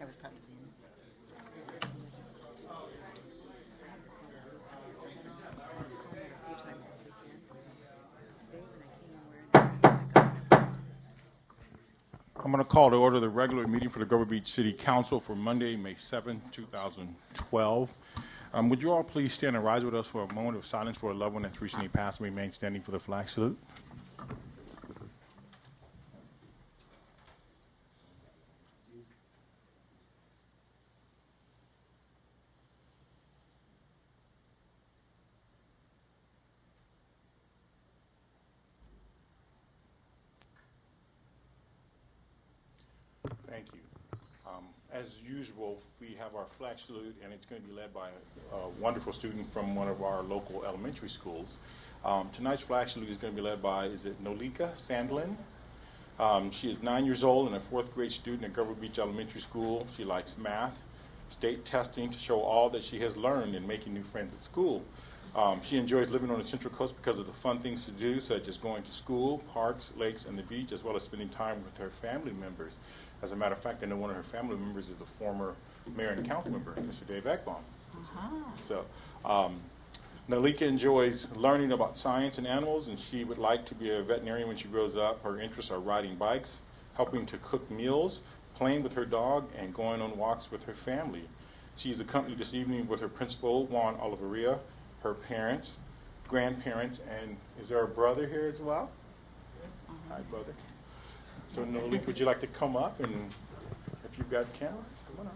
I was probably in. I was calling her a few times this weekend. Today when I came in wearing it, I got my. I'm going to call to order the regular meeting for the Grover Beach City Council for Monday, May 7, 2012. Would you all please stand and rise with us for a moment of silence for a loved one that's recently passed and remain standing for the flag salute? Thank you. As usual, we have our flag salute, and it's going to be led by a wonderful student from one of our local elementary schools. Tonight's flag salute is going to be led by, Nolika Sandlin? She is 9 years old and a fourth grade student at Grover Beach Elementary School. She likes math, state testing to show all that she has learned and making new friends at school. She enjoys living on the Central Coast because of the fun things to do, such as going to school, parks, lakes, and the beach, as well as spending time with her family members. As a matter of fact, I know one of her family members is a former mayor and council member, Mr. Dave Ekbaum. So, Nalika enjoys learning about science and animals, and she would like to be a veterinarian when she grows up. Her interests are riding bikes, helping to cook meals, playing with her dog, and going on walks with her family. She's accompanied this evening with her principal, Juan Oliveria, her parents, grandparents, and is there a brother here as well? Hi, brother. So, Nolika, would you like to come up, and if you've got camera, come on up.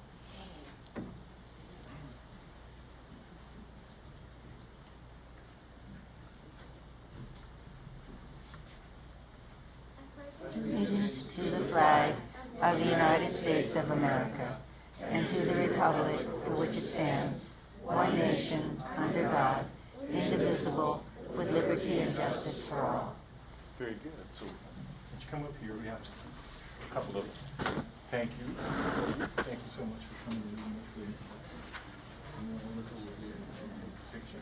Allegiance to the flag of the United States of America and to the republic for which it stands, one nation, under God, indivisible, with liberty and justice for all. Very good. So, would you come up here? We have a couple of thank you. Thank you so much for coming to the meeting. I'm going to look over here and take a picture.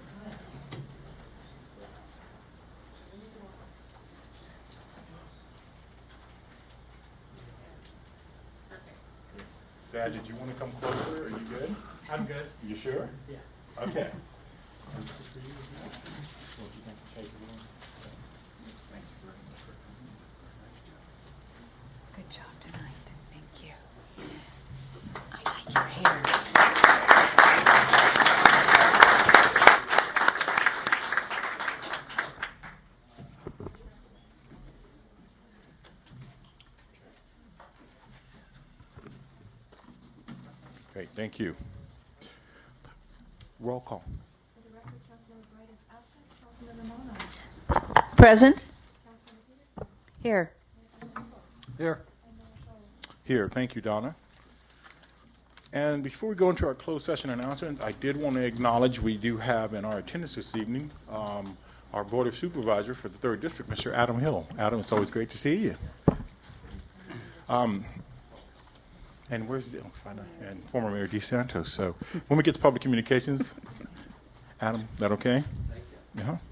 Dad, did you want to come closer? Are you good? I'm good. You sure? Yeah. Okay. Good job tonight. Thank you. I like your hair. Great, thank you. Roll call. For the record, Councilmember Bright is absent. Councilmember Mono. Present. Councilmember Peterson. Here. Here. And Mayor Schultz. Here, thank you, Donna. And before we go into our closed session announcement, I did want to acknowledge we do have in our attendance this evening our Board of Supervisor for the 3rd District, Mr. Adam Hill. Adam, it's always great to see you. And where's and former Mayor DeSantos. So when we get to public communications, Adam, that okay? Thank you.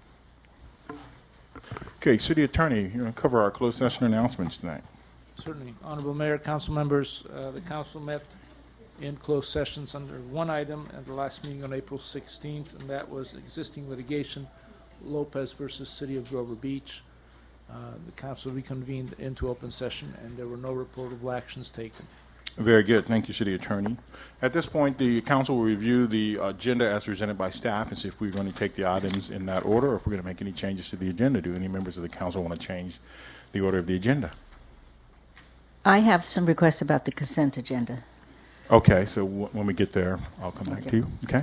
Okay, City Attorney, you're going to cover our closed session announcements tonight. Certainly. Honorable Mayor, council members, the council met in closed sessions under one item at the last meeting on April 16th, and that was existing litigation, Lopez versus City of Grover Beach. The council reconvened into open session, and there were no reportable actions taken. Very good. Thank you, City Attorney. At this point, the council will review the agenda as presented by staff and see if we're going to take the items in that order or if we're going to make any changes to the agenda. Do any members of the council want to change the order of the agenda? I have some requests about the consent agenda. Okay, so when we get there, I'll come back to you. Okay?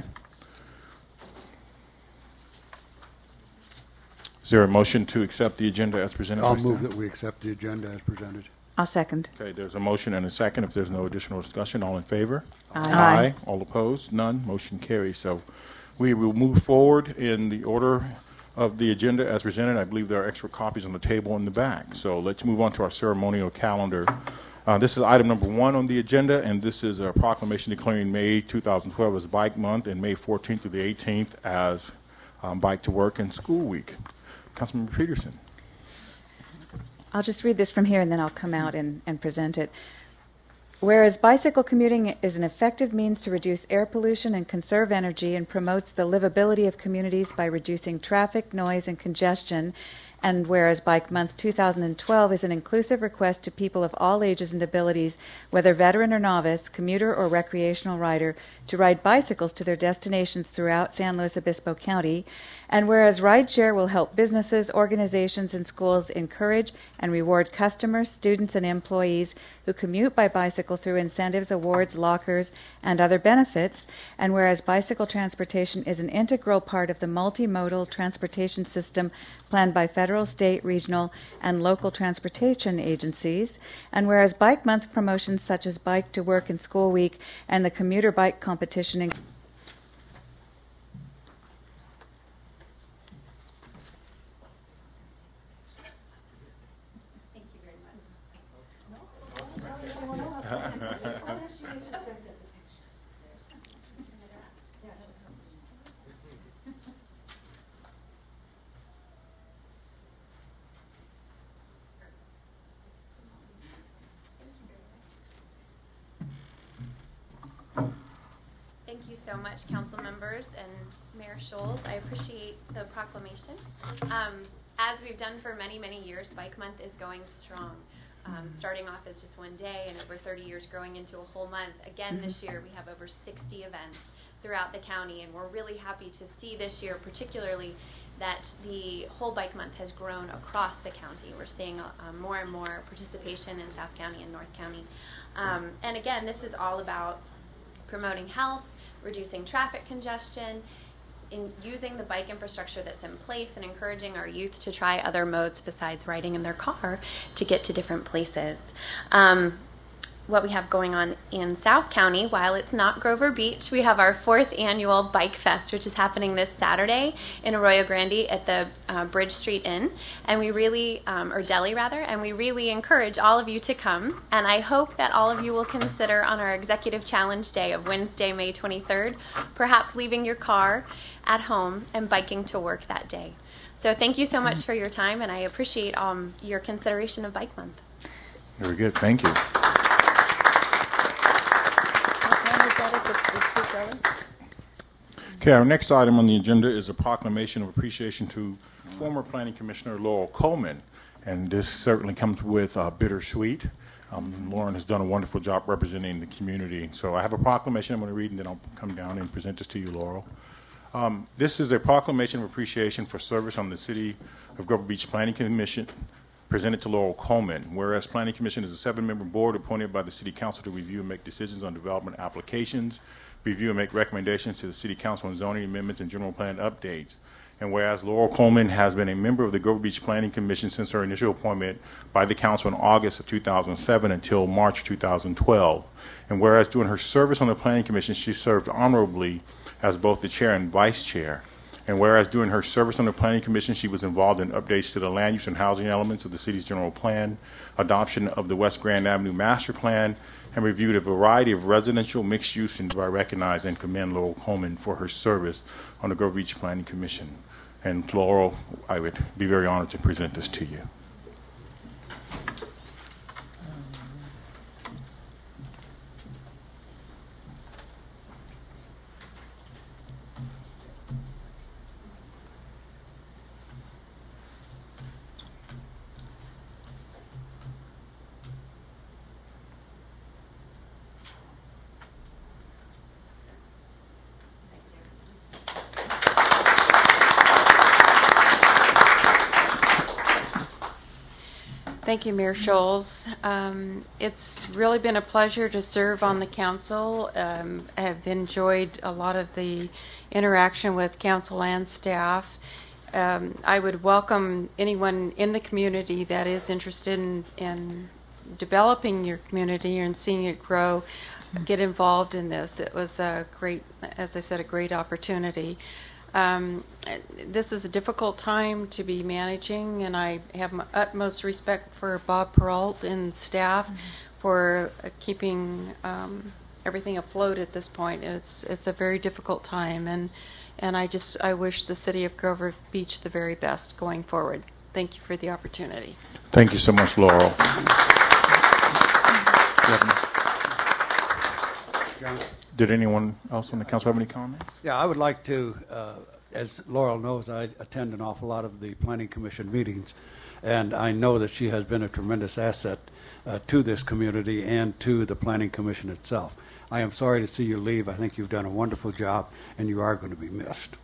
Is there a motion to accept the agenda as presented I'll by move staff? that we accept the agenda as presented. I'll second. Okay, there's a motion and a second. If there's no additional discussion, all in favor? Aye. All opposed? None. Motion carries. So we will move forward in the order of the agenda as presented. I believe there are extra copies on the table in the back. So let's move on to our ceremonial calendar. This is item number 1 on the agenda, and this is a proclamation declaring May 2012 as Bike Month and May 14th through the 18th as Bike to Work and School Week. Councilmember Peterson. I'll just read this from here, and then I'll come out and present it. Whereas bicycle commuting is an effective means to reduce air pollution and conserve energy and promotes the livability of communities by reducing traffic, noise, and congestion, and whereas Bike Month 2012 is an inclusive request to people of all ages and abilities, whether veteran or novice, commuter or recreational rider, to ride bicycles to their destinations throughout San Luis Obispo County, and whereas rideshare will help businesses, organizations, and schools encourage and reward customers, students, and employees who commute by bicycle through incentives, awards, lockers, and other benefits, and whereas bicycle transportation is an integral part of the multimodal transportation system planned by federal, state, regional, and local transportation agencies, and whereas Bike Month promotions such as Bike to Work and School Week and the commuter bike competition Thank you so much, council members and Mayor Scholes. I appreciate the proclamation. As we've done for many, many years, Bike Month is going strong. Starting off as just one day and over 30 years growing into a whole month. Again, this year we have over 60 events throughout the county, and we're really happy to see this year particularly that the whole Bike Month has grown across the county. We're seeing more and more participation in South County and North County. And again, this is all about promoting health, reducing traffic congestion, in using the bike infrastructure that's in place and encouraging our youth to try other modes besides riding in their car to get to different places. What we have going on in South County, while it's not Grover Beach, we have our 4th annual Bike Fest, which is happening this Saturday in Arroyo Grande at the Bridge Street Inn, and we really, or Deli rather, and we really encourage all of you to come, and I hope that all of you will consider on our Executive Challenge Day of Wednesday, May 23rd, perhaps leaving your car at home and biking to work that day. So thank you so much for your time, and I appreciate your consideration of Bike Month. Very good. Thank you. Okay, our next item on the agenda is a proclamation of appreciation to former Planning Commissioner Laurel Coleman, and this certainly comes with bittersweet. Lauren has done a wonderful job representing the community. So I have a proclamation I'm going to read, and then I'll come down and present this to you, Laurel. This is a proclamation of appreciation for service on the City of Grover Beach Planning Commission, presented to Laurel Coleman. Whereas Planning Commission is a 7-member board appointed by the City Council to review and make decisions on development applications, review and make recommendations to the City Council on zoning amendments and general plan updates. And whereas Laurel Coleman has been a member of the Grover Beach Planning Commission since her initial appointment by the Council in August of 2007 until March 2012. And whereas during her service on the Planning Commission, she served honorably as both the chair and vice chair. And whereas during her service on the Planning Commission, she was involved in updates to the land use and housing elements of the city's general plan, adoption of the West Grand Avenue Master Plan, and reviewed a variety of residential mixed use, and I recognize and commend Laurel Coleman for her service on the Grover Beach Planning Commission. And Laurel, I would be very honored to present this to you. Thank you, Mayor Scholes. It's really been a pleasure to serve on the council. I have enjoyed a lot of the interaction with council and staff. I would welcome anyone in the community that is interested in developing your community and seeing it grow, get involved in this. It was a great, as I said, a great opportunity. This is a difficult time to be managing, and I have my utmost respect for Bob Peralt and staff for keeping everything afloat at this point. It's a very difficult time, and I wish the city of Grover Beach the very best going forward. Thank you for the opportunity. Thank you so much, Laurel. John? Did anyone else on the council have any comments? Yeah, I would like to, as Laurel knows, I attend an awful lot of the Planning Commission meetings, and I know that she has been a tremendous asset to this community and to the Planning Commission itself. I am sorry to see you leave. I think you've done a wonderful job, and you are going to be missed.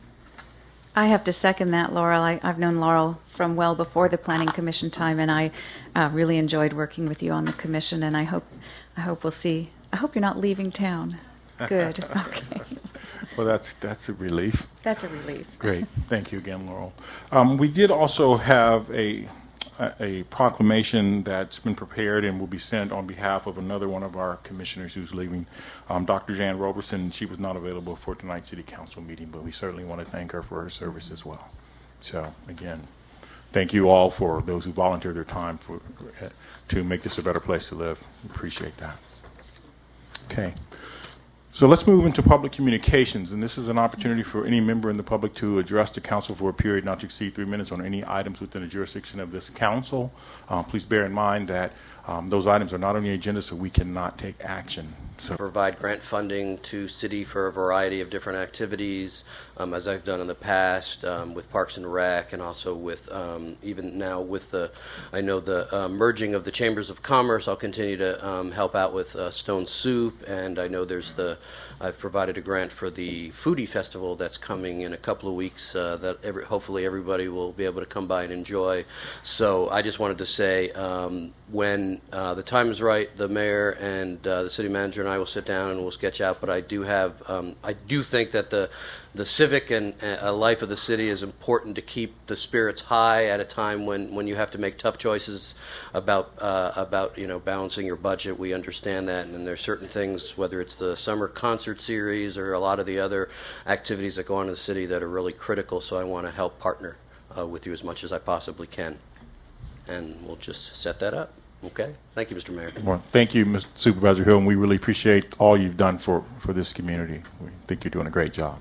I have to second that, Laurel. I've known Laurel from well before the Planning Commission time, and I really enjoyed working with you on the commission, and I hope we'll see. I hope you're not leaving town. Good. Okay. Well, that's a relief. That's a relief. Great. Thank you again, Laurel. We did also have a proclamation that's been prepared and will be sent on behalf of another one of our commissioners who's leaving, Dr. Jan Roberson. She was not available for tonight's City Council meeting, but we certainly want to thank her for her service as well. So, again, thank you all for those who volunteered their time to make this a better place to live. Appreciate that. Okay. So let's move into public communications, and this is an opportunity for any member in the public to address the council for a period not to exceed 3 minutes on any items within the jurisdiction of this council. Please bear in mind that those items are not on the agenda, so we cannot take action. So provide grant funding to city for a variety of different activities, as I've done in the past with Parks and Rec, and also with even now with the merging of the Chambers of Commerce. I'll continue to help out with Stone Soup, and I know I've provided a grant for the Foodie Festival that's coming in a couple of weeks that hopefully everybody will be able to come by and enjoy. So I just wanted to say when the time is right, the mayor and the city manager and I will sit down and we'll sketch out. But I do think that the civic and life of the city is important to keep the spirits high at a time when you have to make tough choices about balancing your budget. We understand that, and there's certain things, whether it's the summer concert series or a lot of the other activities that go on in the city, that are really critical. So I want to help partner with you as much as I possibly can, and we'll just set that up. Okay. Thank you, Mr. Mayor. Well, thank you, Mr. Supervisor Hill, and we really appreciate all you've done for this community. We think you're doing a great job.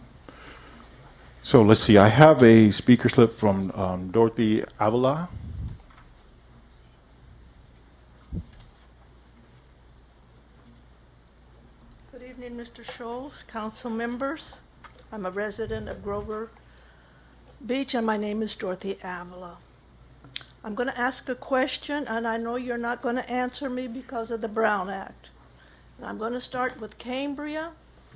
So let's see. I have a speaker slip from Dorothy Avila. Good evening, Mr. Scholes, council members. I'm a resident of Grover Beach, and my name is Dorothy Avila. I'm going to ask a question, and I know you're not going to answer me because of the Brown Act. And I'm going to start with Cambria,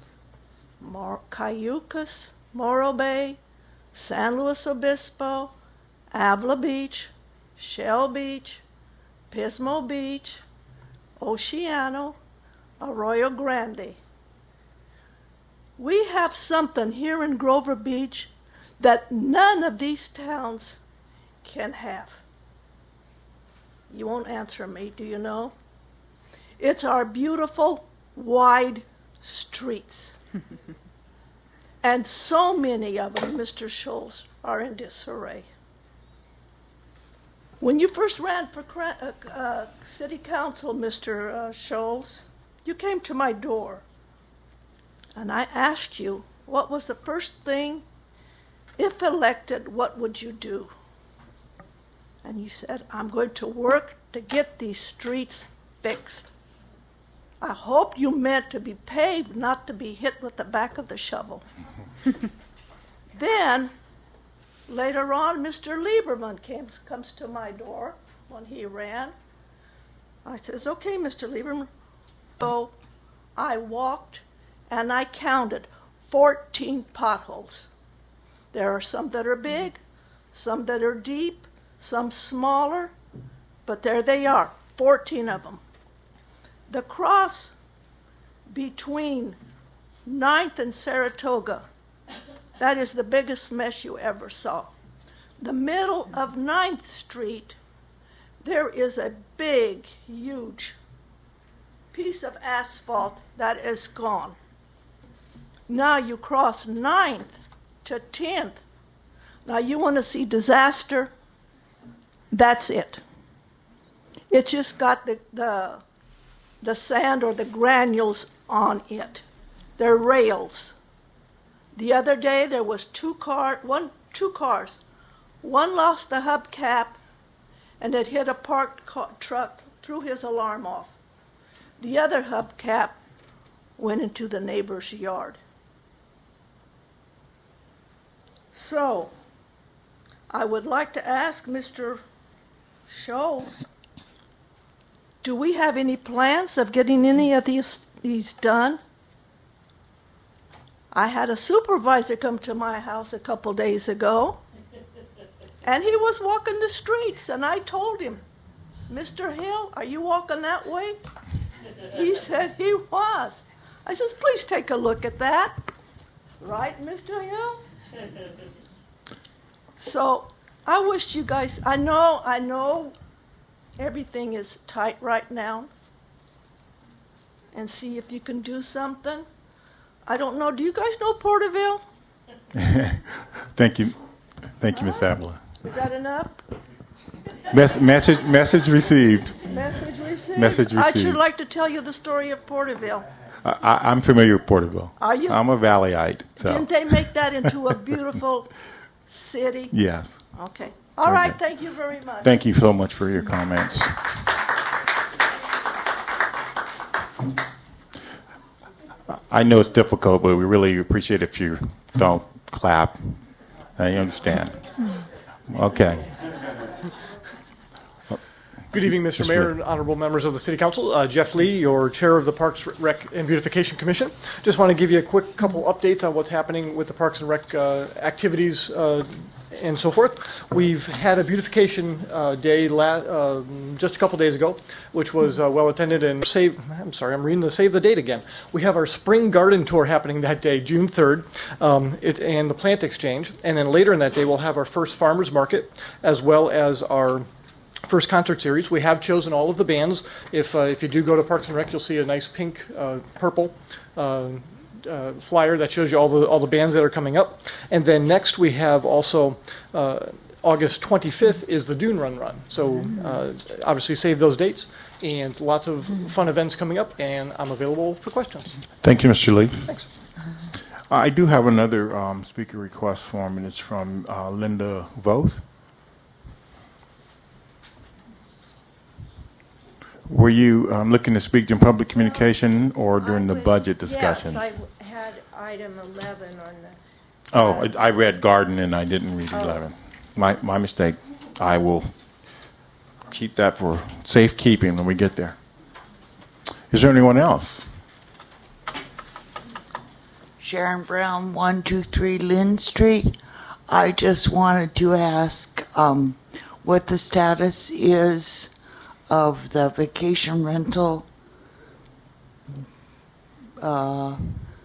Cayucas, Morro Bay, San Luis Obispo, Avila Beach, Shell Beach, Pismo Beach, Oceano, Arroyo Grande. We have something here in Grover Beach that none of these towns can have. You won't answer me, do you know? It's our beautiful, wide streets. And so many of them, Mr. Scholes, are in disarray. When you first ran for city council, Mr. Scholes, you came to my door, and I asked you, what was the first thing, if elected, what would you do? And you said, I'm going to work to get these streets fixed. I hope you meant to be paved, not to be hit with the back of the shovel. Then, later on, Mr. Lieberman comes to my door when he ran. I says, okay, Mr. Lieberman. So I walked and I counted 14 potholes. There are some that are big, some that are deep, some smaller, but there they are, 14 of them. The cross between 9th and Saratoga, that is the biggest mess you ever saw. The middle of 9th Street, there is a big, huge piece of asphalt that is gone. Now you cross 9th to 10th. Now you want to see disaster? That's it. It just got the sand or the granules on it. They're rails. The other day there was two cars. One lost the hubcap and it hit a parked truck, threw his alarm off. The other hubcap went into the neighbor's yard. So, I would like to ask Mr. Scholes, do we have any plans of getting any of these done? I had a supervisor come to my house a couple days ago, and he was walking the streets, and I told him, Mr. Hill, are you walking that way? He said he was. I says, please take a look at that. Right, Mr. Hill? So I wish you guys, I know everything is tight right now, and see if you can do something. I don't know, do you guys know Porterville? Thank you. Thank you, Ms. Abla. Is that enough? Message received. Message received. Message I'd received. sure like to tell you the story of Porterville. I'm familiar with Porterville. Are you? I'm a Valleyite. So. Didn't they make that into a beautiful city? Yes. Okay. All right. Thank you very much. Thank you so much for your comments. I know it's difficult, but we really appreciate if you don't clap. I understand. Okay. Good evening, Mr. Mayor and honorable members of the City Council. Jeff Lee, your chair of the Parks, Rec, and Beautification Commission. Just want to give you a quick couple updates on what's happening with the Parks and Rec activities and so forth. We've had a beautification day just a couple days ago, which was well attended and I'm reading the save the date again. We have our spring garden tour happening that day, June 3rd, and the plant exchange. And then later in that day, we'll have our first farmers market, as well as our first concert series. We have chosen all of the bands. If you do go to Parks and Rec, you'll see a nice pink, purple flyer that shows you all the bands that are coming up. And then next we have also August 25th is the Dune Run. So obviously save those dates, and lots of fun events coming up, and I'm available for questions. Thank you, Mr. Lee. Thanks. I do have another speaker request form, and it's from Linda Voth. Were you looking to speak during public communication or during the budget discussions? Yes, I had item 11 on the... I read garden and I didn't read 11. My mistake. I will keep that for safekeeping when we get there. Is there anyone else? Sharon Brown, 123 Lynn Street. I just wanted to ask what the status is of the vacation rental I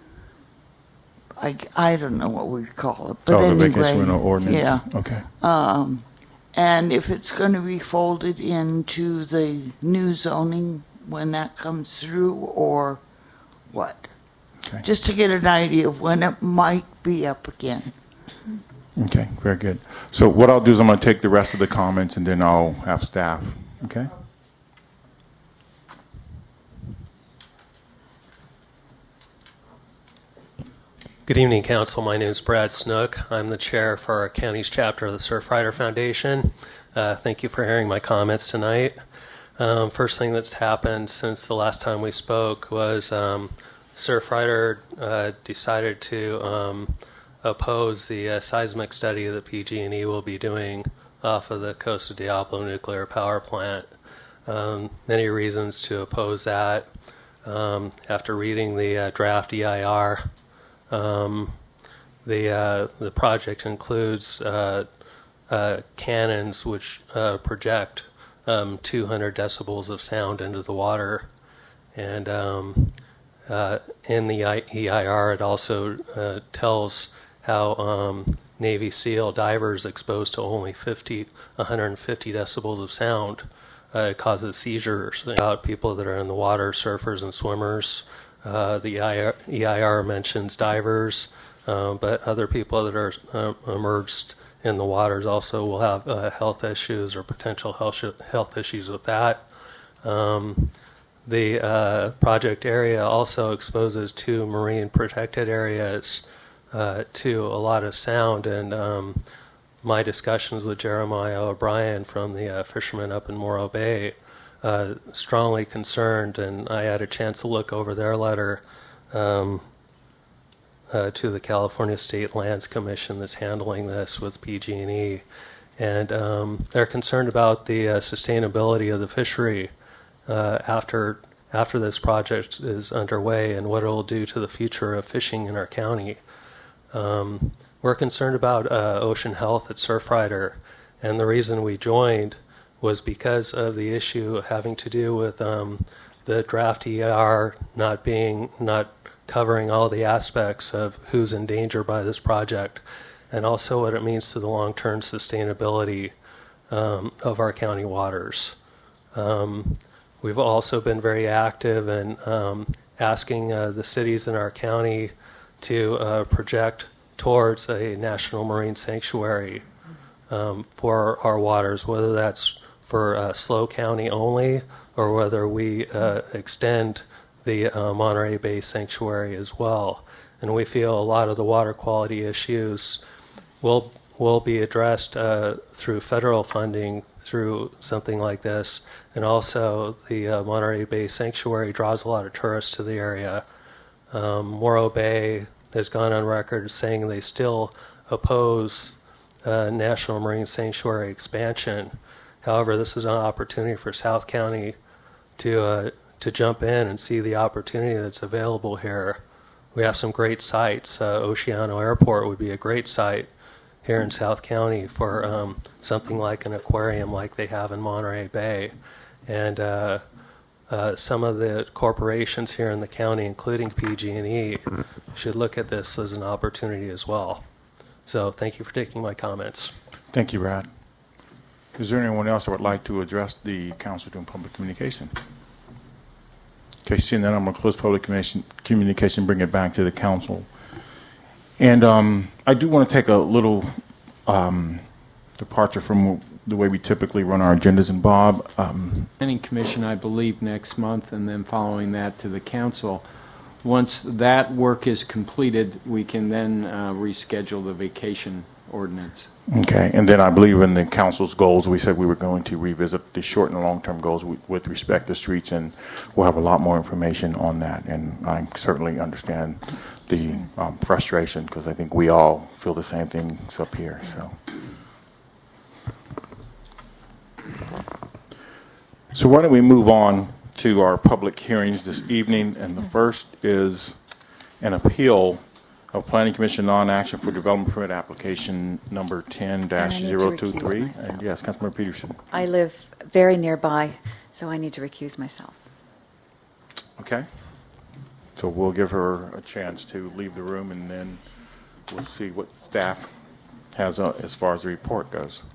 don't know what we call it, but anyway, the vacation rental ordinance. Yeah. Okay. And if it's going to be folded into the new zoning when that comes through, or what? Okay. Just to get an idea of when it might be up again. Okay, very good. So what I'll do is I'm going to take the rest of the comments and then I'll have staff. Okay? Good evening, Council. My name is Brad Snook. I'm the chair for our county's chapter of the Surfrider Foundation. Thank you for hearing my comments tonight. First thing that's happened since the last time we spoke was Surfrider decided to oppose the seismic study that PG&E will be doing off of the Costa Diablo nuclear power plant. Many reasons to oppose that. After reading the draft EIR, the project includes cannons which project 200 decibels of sound into the water, and in the EIR it also tells how Navy SEAL divers exposed to only 150 decibels of sound causes seizures about people that are in the water, surfers and swimmers. The EIR mentions divers, but other people that are immersed in the waters also will have health issues or potential health issues with that. The project area also exposes 2 marine protected areas to a lot of sound, and my discussions with Jeremiah O'Brien from the fishermen up in Morro Bay strongly concerned, and I had a chance to look over their letter, to the California State Lands Commission that's handling this with PG&E. And they're concerned about the sustainability of the fishery after this project is underway and what it will do to the future of fishing in our county. We're concerned about ocean health at Surfrider, and the reason we joined was because of the issue having to do with the draft EIR not covering all the aspects of who's in danger by this project, and also what it means to the long-term sustainability of our county waters. We've also been very active in asking the cities in our county to project towards a national marine sanctuary for our waters, whether that's for SLO County only or whether we extend the Monterey Bay Sanctuary as well. And we feel a lot of the water quality issues will be addressed through federal funding through something like this. And also the Monterey Bay Sanctuary draws a lot of tourists to the area. Morro Bay has gone on record saying they still oppose National Marine Sanctuary expansion. However, this is an opportunity for South County to jump in and see the opportunity that's available here. We have some great sites. Oceano Airport would be a great site here in South County for something like an aquarium like they have in Monterey Bay. And some of the corporations here in the county, including PG&E, should look at this as an opportunity as well. So thank you for taking my comments. Thank you, Brad. Is there anyone else that would like to address the Council doing public communication? Okay, seeing that, I'm going to close public communication, bring it back to the council. And I do want to take a little departure from the way we typically run our agendas. And Bob? Planning Commission, I believe, next month, and then following that to the council. Once that work is completed, we can then reschedule the vacation ordinance. Okay, and then I believe in the council's goals, we said we were going to revisit the short and long-term goals with respect to streets, and we'll have a lot more information on that. And I certainly understand the frustration, because I think we all feel the same things up here. So why don't we move on to our public hearings this evening, and the first is an appeal of Planning Commission non-action for development permit application number 10-023. And yes, Councilmember Peterson. I live very nearby, so I need to recuse myself. Okay. So we'll give her a chance to leave the room, and then we'll see what staff has as far as the report goes.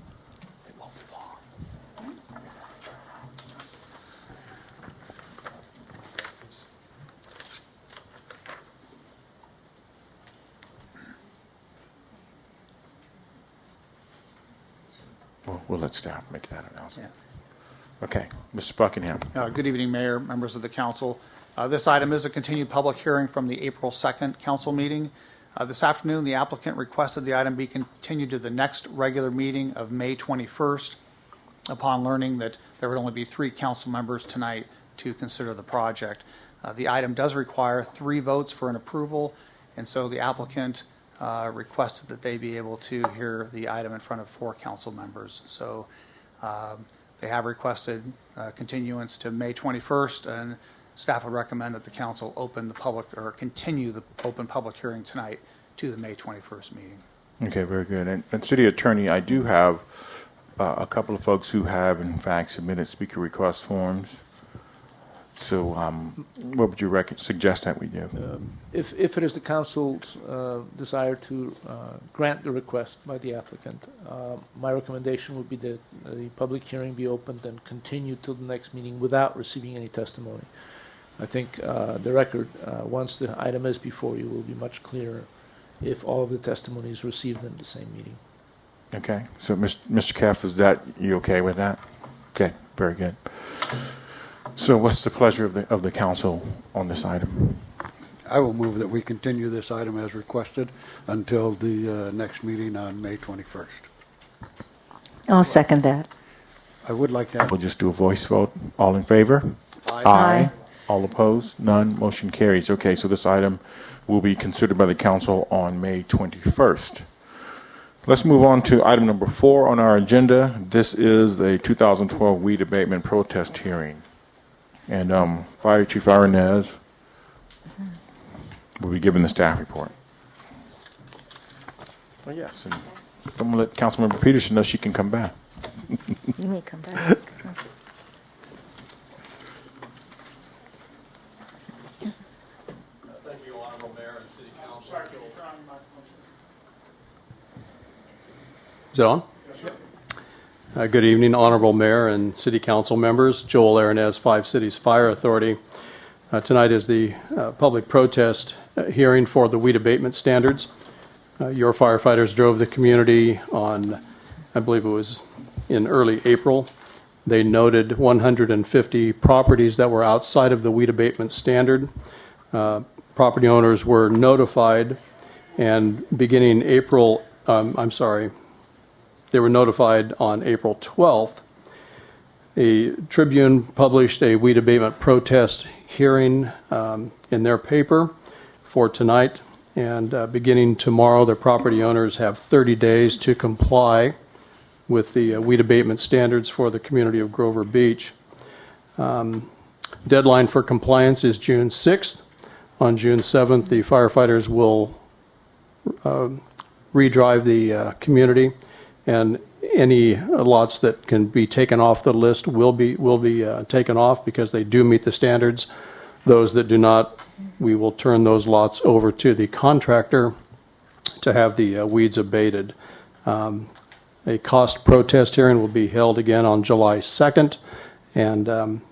We'll let staff make that announcement. Yeah. Okay. Mr. Buckingham. Good evening, Mayor, members of the council. This item is a continued public hearing from the April 2nd council meeting. This afternoon, the applicant requested the item be continued to the next regular meeting of May 21st upon learning that there would only be 3 council members tonight to consider the project. The item does require 3 votes for an approval, and so the applicant requested that they be able to hear the item in front of 4 council members. So they have requested continuance to May 21st, and staff would recommend that the council open the public or continue the open public hearing tonight to the May 21st meeting. Okay, very good. And City Attorney, I do have a couple of folks who have, in fact, submitted speaker request forms. So what would you suggest that we do? If it is the council's desire to grant the request by the applicant, my recommendation would be that the public hearing be opened and continued till the next meeting without receiving any testimony. I think the record, once the item is before you, will be much clearer if all of the testimony is received in the same meeting. Okay. So, Mr. Kaff, is that you okay with that? Okay. Very good. So what's the pleasure of the council on this item? I will move that we continue this item as requested until the next meeting on May 21st. I'll second that. I would like to have... We'll just do a voice vote. All in favor? Aye. All opposed? None. Motion carries. Okay, so this item will be considered by the council on May 21st. Let's move on to item number 4 on our agenda. This is a 2012 weed abatement protest hearing. And Fire Chief Aranez will be giving the staff report. Well, yes, and I'm going to let Councilmember Peterson know she can come back. You may come back. Thank you, Honorable Mayor and City Council. Is it on? Good evening, Honorable Mayor and City Council members. Joel Aranez, 5 Cities Fire Authority. Tonight is the public protest hearing for the weed abatement standards. Your firefighters drove the community on, I believe it was in early April. They noted 150 properties that were outside of the weed abatement standard. Property owners were notified, and beginning April, they were notified on April 12th. A Tribune published a weed abatement protest hearing in their paper for tonight, and beginning tomorrow, the property owners have 30 days to comply with the weed abatement standards for the community of Grover Beach. Deadline for compliance is June 6th. On June 7th, the firefighters will redrive the community, and any lots that can be taken off the list will be taken off because they do meet the standards. Those that do not, we will turn those lots over to the contractor to have the weeds abated. A cost protest hearing will be held again on July 2nd, and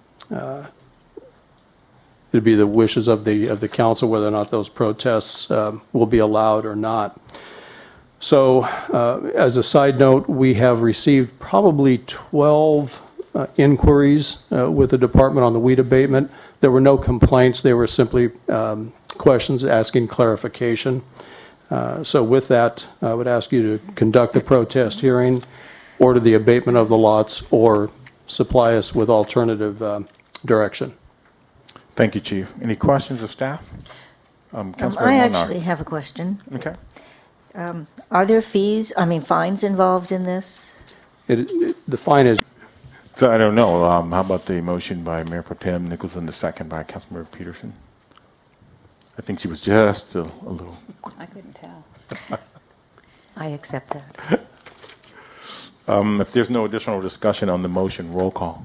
it'll be the wishes of the council whether or not those protests will be allowed or not. So, as a side note, we have received probably 12 inquiries with the department on the weed abatement. There were no complaints. They were simply questions asking clarification. So with that, I would ask you to conduct the protest hearing, order the abatement of the lots, or supply us with alternative direction. Thank you, Chief. Any questions of staff? I actually have a question. Okay. Are there fines involved in this? The fine is... So I don't know. How about the motion by Mayor Pro Tem Nicholson, the second by Councilmember Peterson? I think she was just a little... I couldn't tell. I accept that. If there's no additional discussion on the motion, roll call.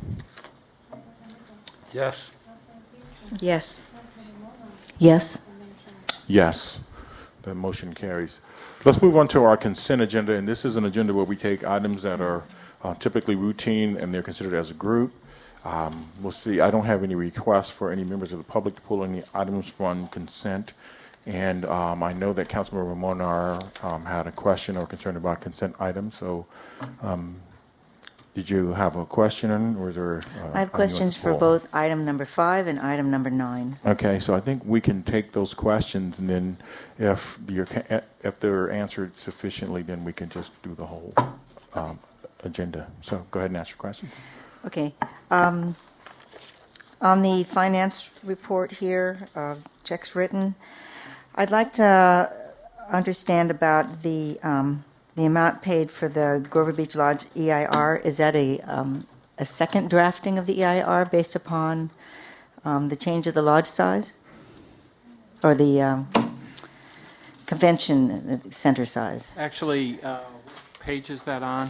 Yes. Yes. Yes. Yes. The motion carries. Let's move on to our consent agenda, and this is an agenda where we take items that are typically routine and they're considered as a group. We'll see. I don't have any requests for any members of the public to pull any items from consent, and I know that Councilmember Monar had a question or concern about consent items. So, did you have a question, or is there? I have questions for both item number 5 and item number 9. Okay, so I think we can take those questions, and then if they're answered sufficiently, then we can just do the whole agenda. So go ahead and ask your question. Okay. On the finance report here, checks written, I'd like to understand about the amount paid for the Grover Beach Lodge EIR. Is that a second drafting of the EIR based upon the change of the lodge size? Or the convention center size? Actually, page is that on?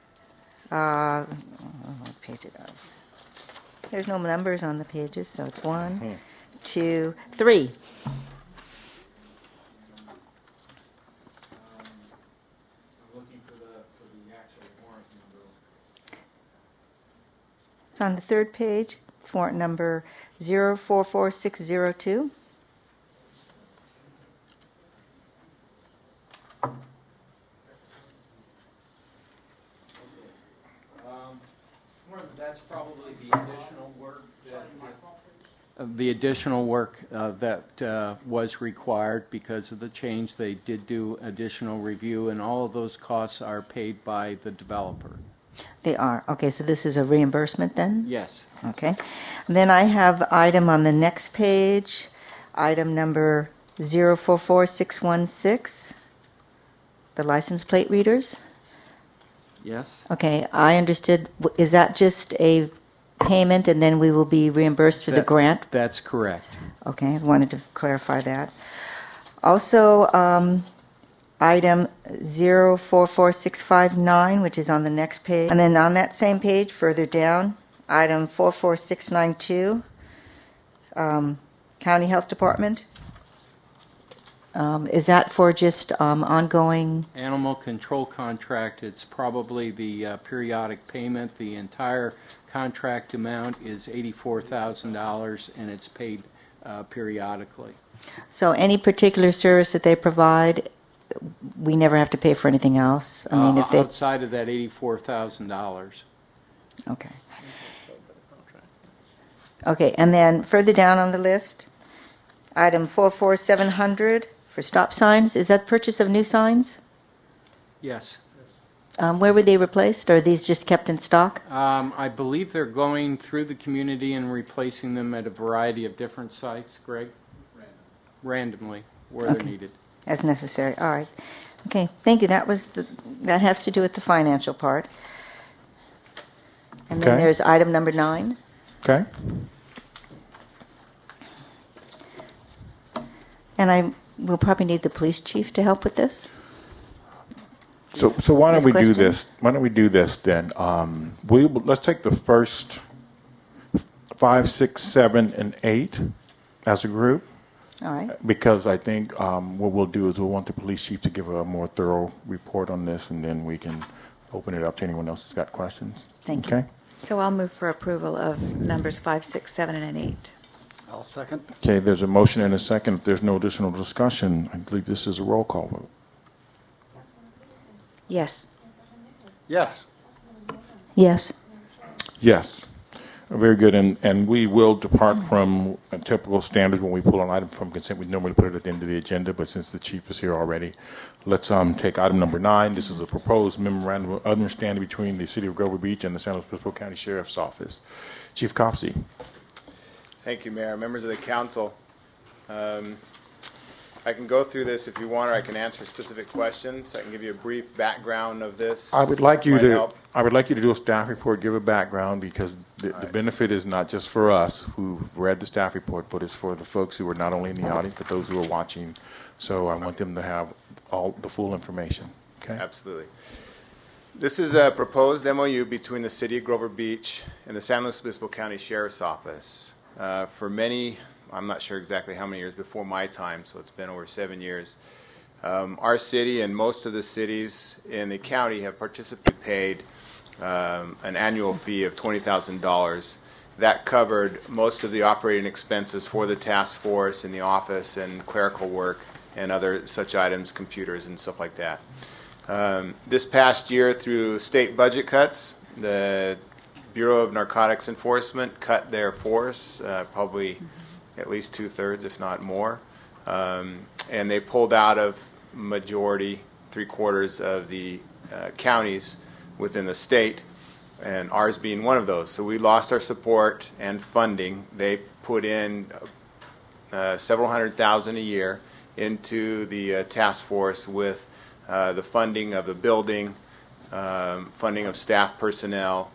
What page it is? There's no numbers on the pages, so it's 1, 2, 3. It's on the 3rd page. It's warrant number 044602. That's probably the additional work that was required because of the change. They did do additional review, and all of those costs are paid by the developer. They are. Okay, so this is a reimbursement then? Yes. Okay. And then I have item on the next page, item number 044616, the license plate readers. Yes. Okay, I understood. Is that just a payment and then we will be reimbursed for the grant? That's correct. Okay, I wanted to clarify that. Also, item 044659, which is on the next page. And then on that same page, further down, item 44692, County Health Department. Is that for just ongoing? Animal control contract, it's probably the periodic payment. The entire contract amount is $84,000, and it's paid periodically. So any particular service that they provide, we never have to pay for anything else? I mean, if they outside of that $84,000. Okay. Okay, and then further down on the list, item 44700 for stop signs. Is that purchase of new signs? Yes. Where were they replaced? Or are these just kept in stock? I believe they're going through the community and replacing them at a variety of different sites, Greg? Randomly, where they're needed. As necessary. All right. Okay, thank you. That has to do with the financial part. And then there's item number 9. Okay. And we'll probably need the police chief to help with this. So why don't we do this? Why don't we do this then? Let's take the first 5, 6, 7, and 8 as a group. All right. Because I think what we'll do is we'll want the police chief to give a more thorough report on this, and then we can open it up to anyone else who's got questions. Thank you. Okay. So I'll move for approval of numbers 5, 6, 7, and 8. I'll second. Okay, there's a motion and a second. If there's no additional discussion, I believe this is a roll call vote. Yes. Yes. Yes. Yes. Very good. And we will depart from typical standards when we pull an item from consent. We normally put it at the end of the agenda, but since the chief is here already, let's take item number 9. This is a proposed memorandum of understanding between the City of Grover Beach and the San Luis Obispo County Sheriff's Office. Chief Copsey. Thank you, Mayor. Members of the council, I can go through this if you want, or I can answer specific questions. I can give you a brief background of this. I would like you to do a staff report, give a background, because the benefit is not just for us who read the staff report, but it's for the folks who are not only in the audience, but those who are watching. So I want them to have all the full information. Okay? Absolutely. This is a proposed MOU between the City of Grover Beach and the San Luis Obispo County Sheriff's Office. For many, I'm not sure exactly how many years before my time, so it's been over 7 years. Our city and most of the cities in the county have paid an annual fee of $20,000. That covered most of the operating expenses for the task force in the office and clerical work and other such items, computers and stuff like that. This past year, through state budget cuts, the Bureau of Narcotics Enforcement cut their force, probably at least 2/3, if not more. And they pulled out of majority, 3/4 of the counties within the state, and ours being one of those. So we lost our support and funding. They put in several $100,000 a year into the task force with the funding of the building, funding of staff personnel,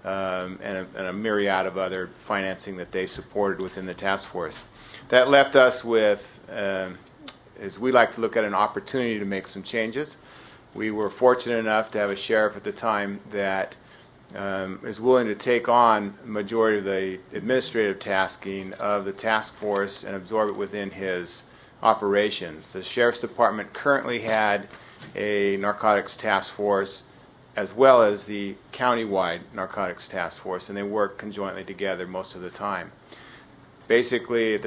and a myriad of other financing that they supported within the task force. That left us with, as we like to look at, an opportunity to make some changes. We were fortunate enough to have a sheriff at the time that is willing to take on the majority of the administrative tasking of the task force and absorb it within his operations. The Sheriff's Department currently had a narcotics task force as well as the countywide narcotics task force, and they work conjointly together most of the time. Basically,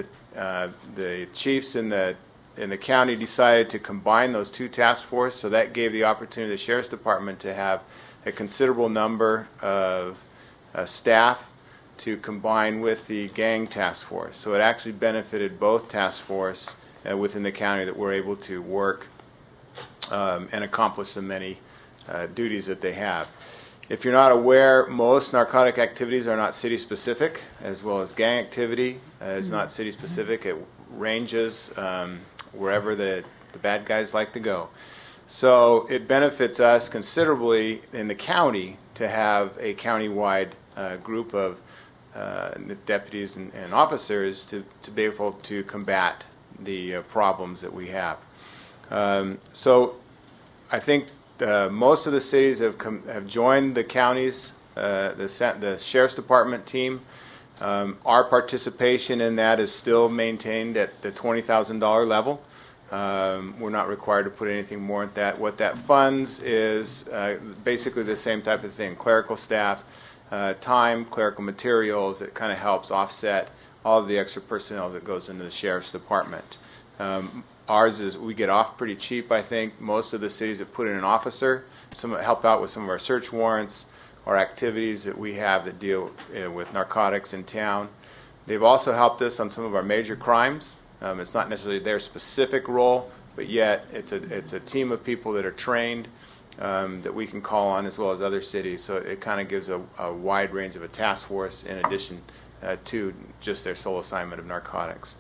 the chiefs in the county decided to combine those two task forces, so that gave the opportunity to the Sheriff's Department to have a considerable number of staff to combine with the gang task force. So it actually benefited both task force within the county that were able to work and accomplish the many duties that they have. If you're not aware, most narcotic activities are not city-specific, as well as gang activity is not city-specific. It ranges wherever the bad guys like to go. So it benefits us considerably in the county to have a county-wide group of deputies and officers to be able to combat the problems that we have. So I think most of the cities have joined the counties, the Sheriff's Department team. Our participation in that is still maintained at the $20,000 level. We're not required to put anything more at that. What that funds is basically the same type of thing: clerical staff, time, clerical materials. It kind of helps offset all of the extra personnel that goes into the Sheriff's Department. Ours is, we get off pretty cheap, I think. Most of the cities that put in an officer, some help out with some of our search warrants or activities that we have that deal with narcotics in town. They've also helped us on some of our major crimes. It's not necessarily their specific role, but yet it's a team of people that are trained that we can call on, as well as other cities. So it kind of gives a wide range of a task force in addition to just their sole assignment of narcotics.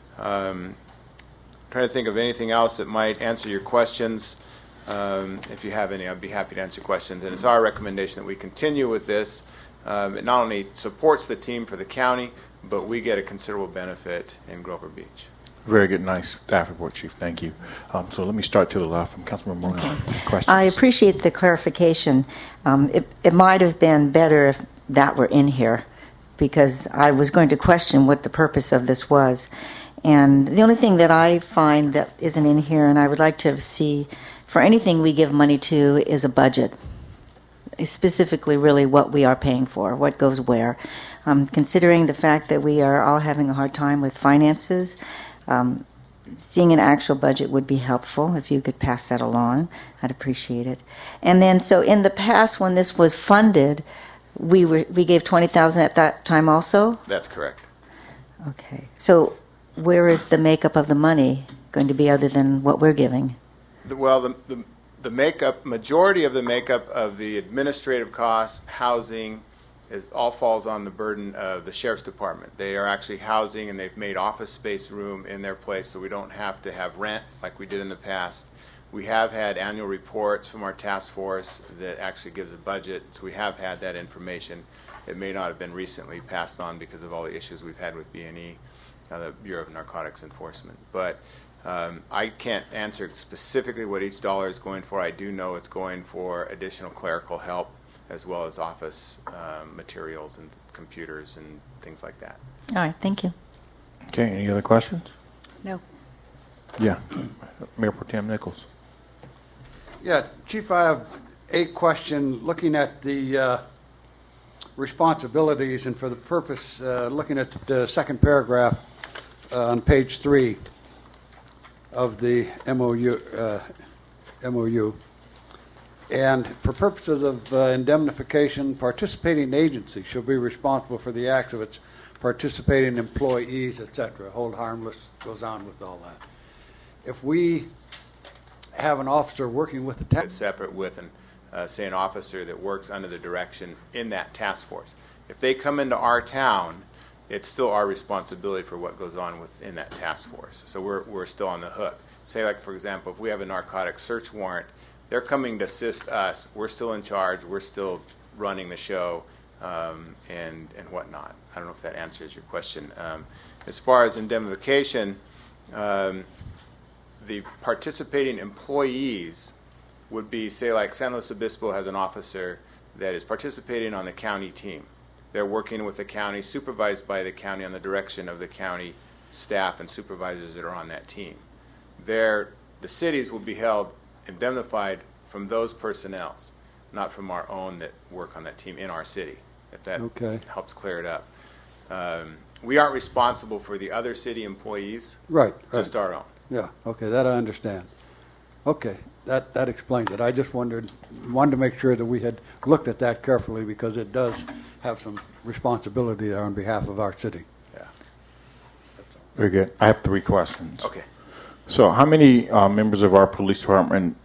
Trying to think of anything else that might answer your questions. If you have any, I'd be happy to answer questions. And it's our recommendation that we continue with this. It not only supports the team for the county, but we get a considerable benefit in Grover Beach. Very good, nice staff report, Chief. Thank you. So let me start to the left from Councilmember Moore. Questions? I appreciate the clarification. It might have been better if that were in here, because I was going to question what the purpose of this was. And the only thing that I find that isn't in here, and I would like to see for anything we give money to, is a budget. Specifically, really, what we are paying for, what goes where. Considering the fact that we are all having a hard time with finances, seeing an actual budget would be helpful. If you could pass that along, I'd appreciate it. And then, so in the past, when this was funded, we gave $20,000 at that time also? That's correct. Okay. So where is the makeup of the money going to be other than what we're giving? Well, the makeup, majority of the makeup of the administrative costs, housing, all falls on the burden of the Sheriff's Department. They are actually housing, and they've made office space room in their place, so we don't have to have rent like we did in the past. We have had annual reports from our task force that actually gives a budget, so we have had that information. It may not have been recently passed on because of all the issues we've had with B&E, the Bureau of Narcotics Enforcement. But I can't answer specifically what each dollar is going for. I do know it's going for additional clerical help, as well as office materials and computers and things like that. All right, thank you. Okay, any other questions? No. Yeah, Mayor Pro Tem Nichols. Yeah, Chief, I have a question looking at the responsibilities, and for the purpose, looking at the second paragraph on page 3 of the MOU. And for purposes of indemnification, participating agency shall be responsible for the acts of its participating employees, etc. Hold harmless, goes on with all that. If we have an officer working with the task, it's separate with say an officer that works under the direction in that task force. If they come into our town, it's still our responsibility for what goes on within that task force. So we're still on the hook. Say, like, for example, if we have a narcotic search warrant, they're coming to assist us. We're still in charge. We're still running the show and whatnot. I don't know if that answers your question. As far as indemnification, the participating employees would be, say, like San Luis Obispo has an officer that is participating on the county team. They're working with the county, supervised by the county on the direction of the county staff and supervisors that are on that team. The cities will be held indemnified from those personnel, not from our own that work on that team in our city, if that helps clear it up. We aren't responsible for the other city employees, right? Just our own. Yeah, okay, that I understand. Okay, that explains it. I just wanted to make sure that we had looked at that carefully, because it does have some responsibility there on behalf of our city. Yeah. Very good. I have 3 questions. Okay. So how many members of our police department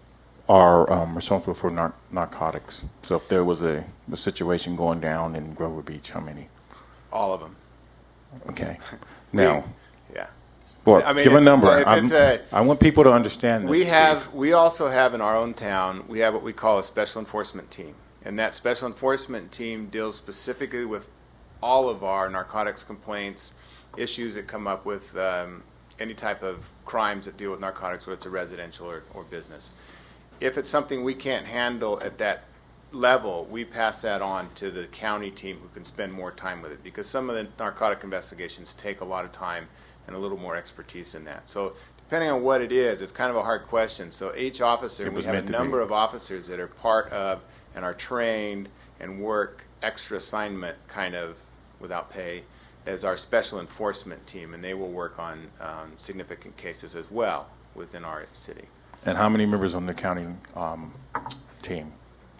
are responsible for narcotics? So if there was a situation going down in Grover Beach, how many? All of them. Okay. Now, yeah. Well, I mean, give a number. I want people to understand this. We also have in our own town, we have what we call a special enforcement team. And that special enforcement team deals specifically with all of our narcotics complaints, issues that come up with any type of crimes that deal with narcotics, whether it's a residential or business. If it's something we can't handle at that level, we pass that on to the county team who can spend more time with it, because some of the narcotic investigations take a lot of time and a little more expertise in that. So depending on what it is, it's kind of a hard question. So each officer, we have a number of officers that are part of and are trained and work extra assignment kind of without pay as our special enforcement team, and they will work on significant cases as well within our city. And how many members on the county team?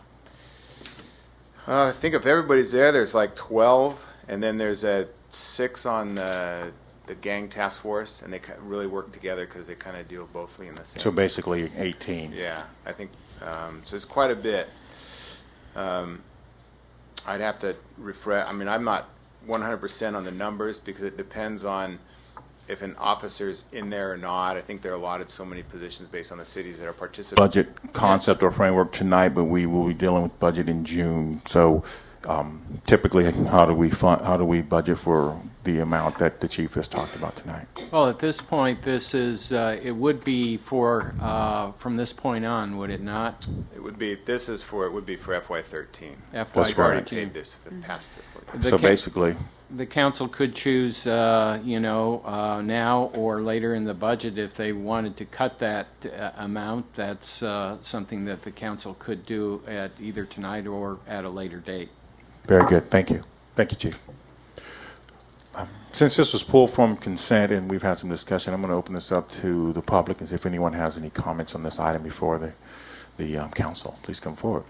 I think if everybody's there, there's like 12, and then there's 6 on the gang task force, and they really work together because they kind of deal bothly in the same. So basically 18. Yeah, I think so. It's quite a bit. I'd have to refresh. I mean, I'm not 100% on the numbers because it depends on if an officer's in there or not. I think they're allotted so many positions based on the cities that are participating. Budget concept or framework tonight, but we will be dealing with budget in June. So typically, how do we budget for the amount that the chief has talked about tonight? Well, at this point, this is it would be for from this point on, would it not? It would be. It would be for FY13. FY13. Paid this for the past fiscal year. The so basically, the council could choose, now or later in the budget if they wanted to cut that amount. That's something that the council could do at either tonight or at a later date. Very good. Thank you. Thank you, Chief. Since this was pulled from consent and we've had some discussion, I'm going to open this up to the public and see if anyone has any comments on this item before the council. Please come forward.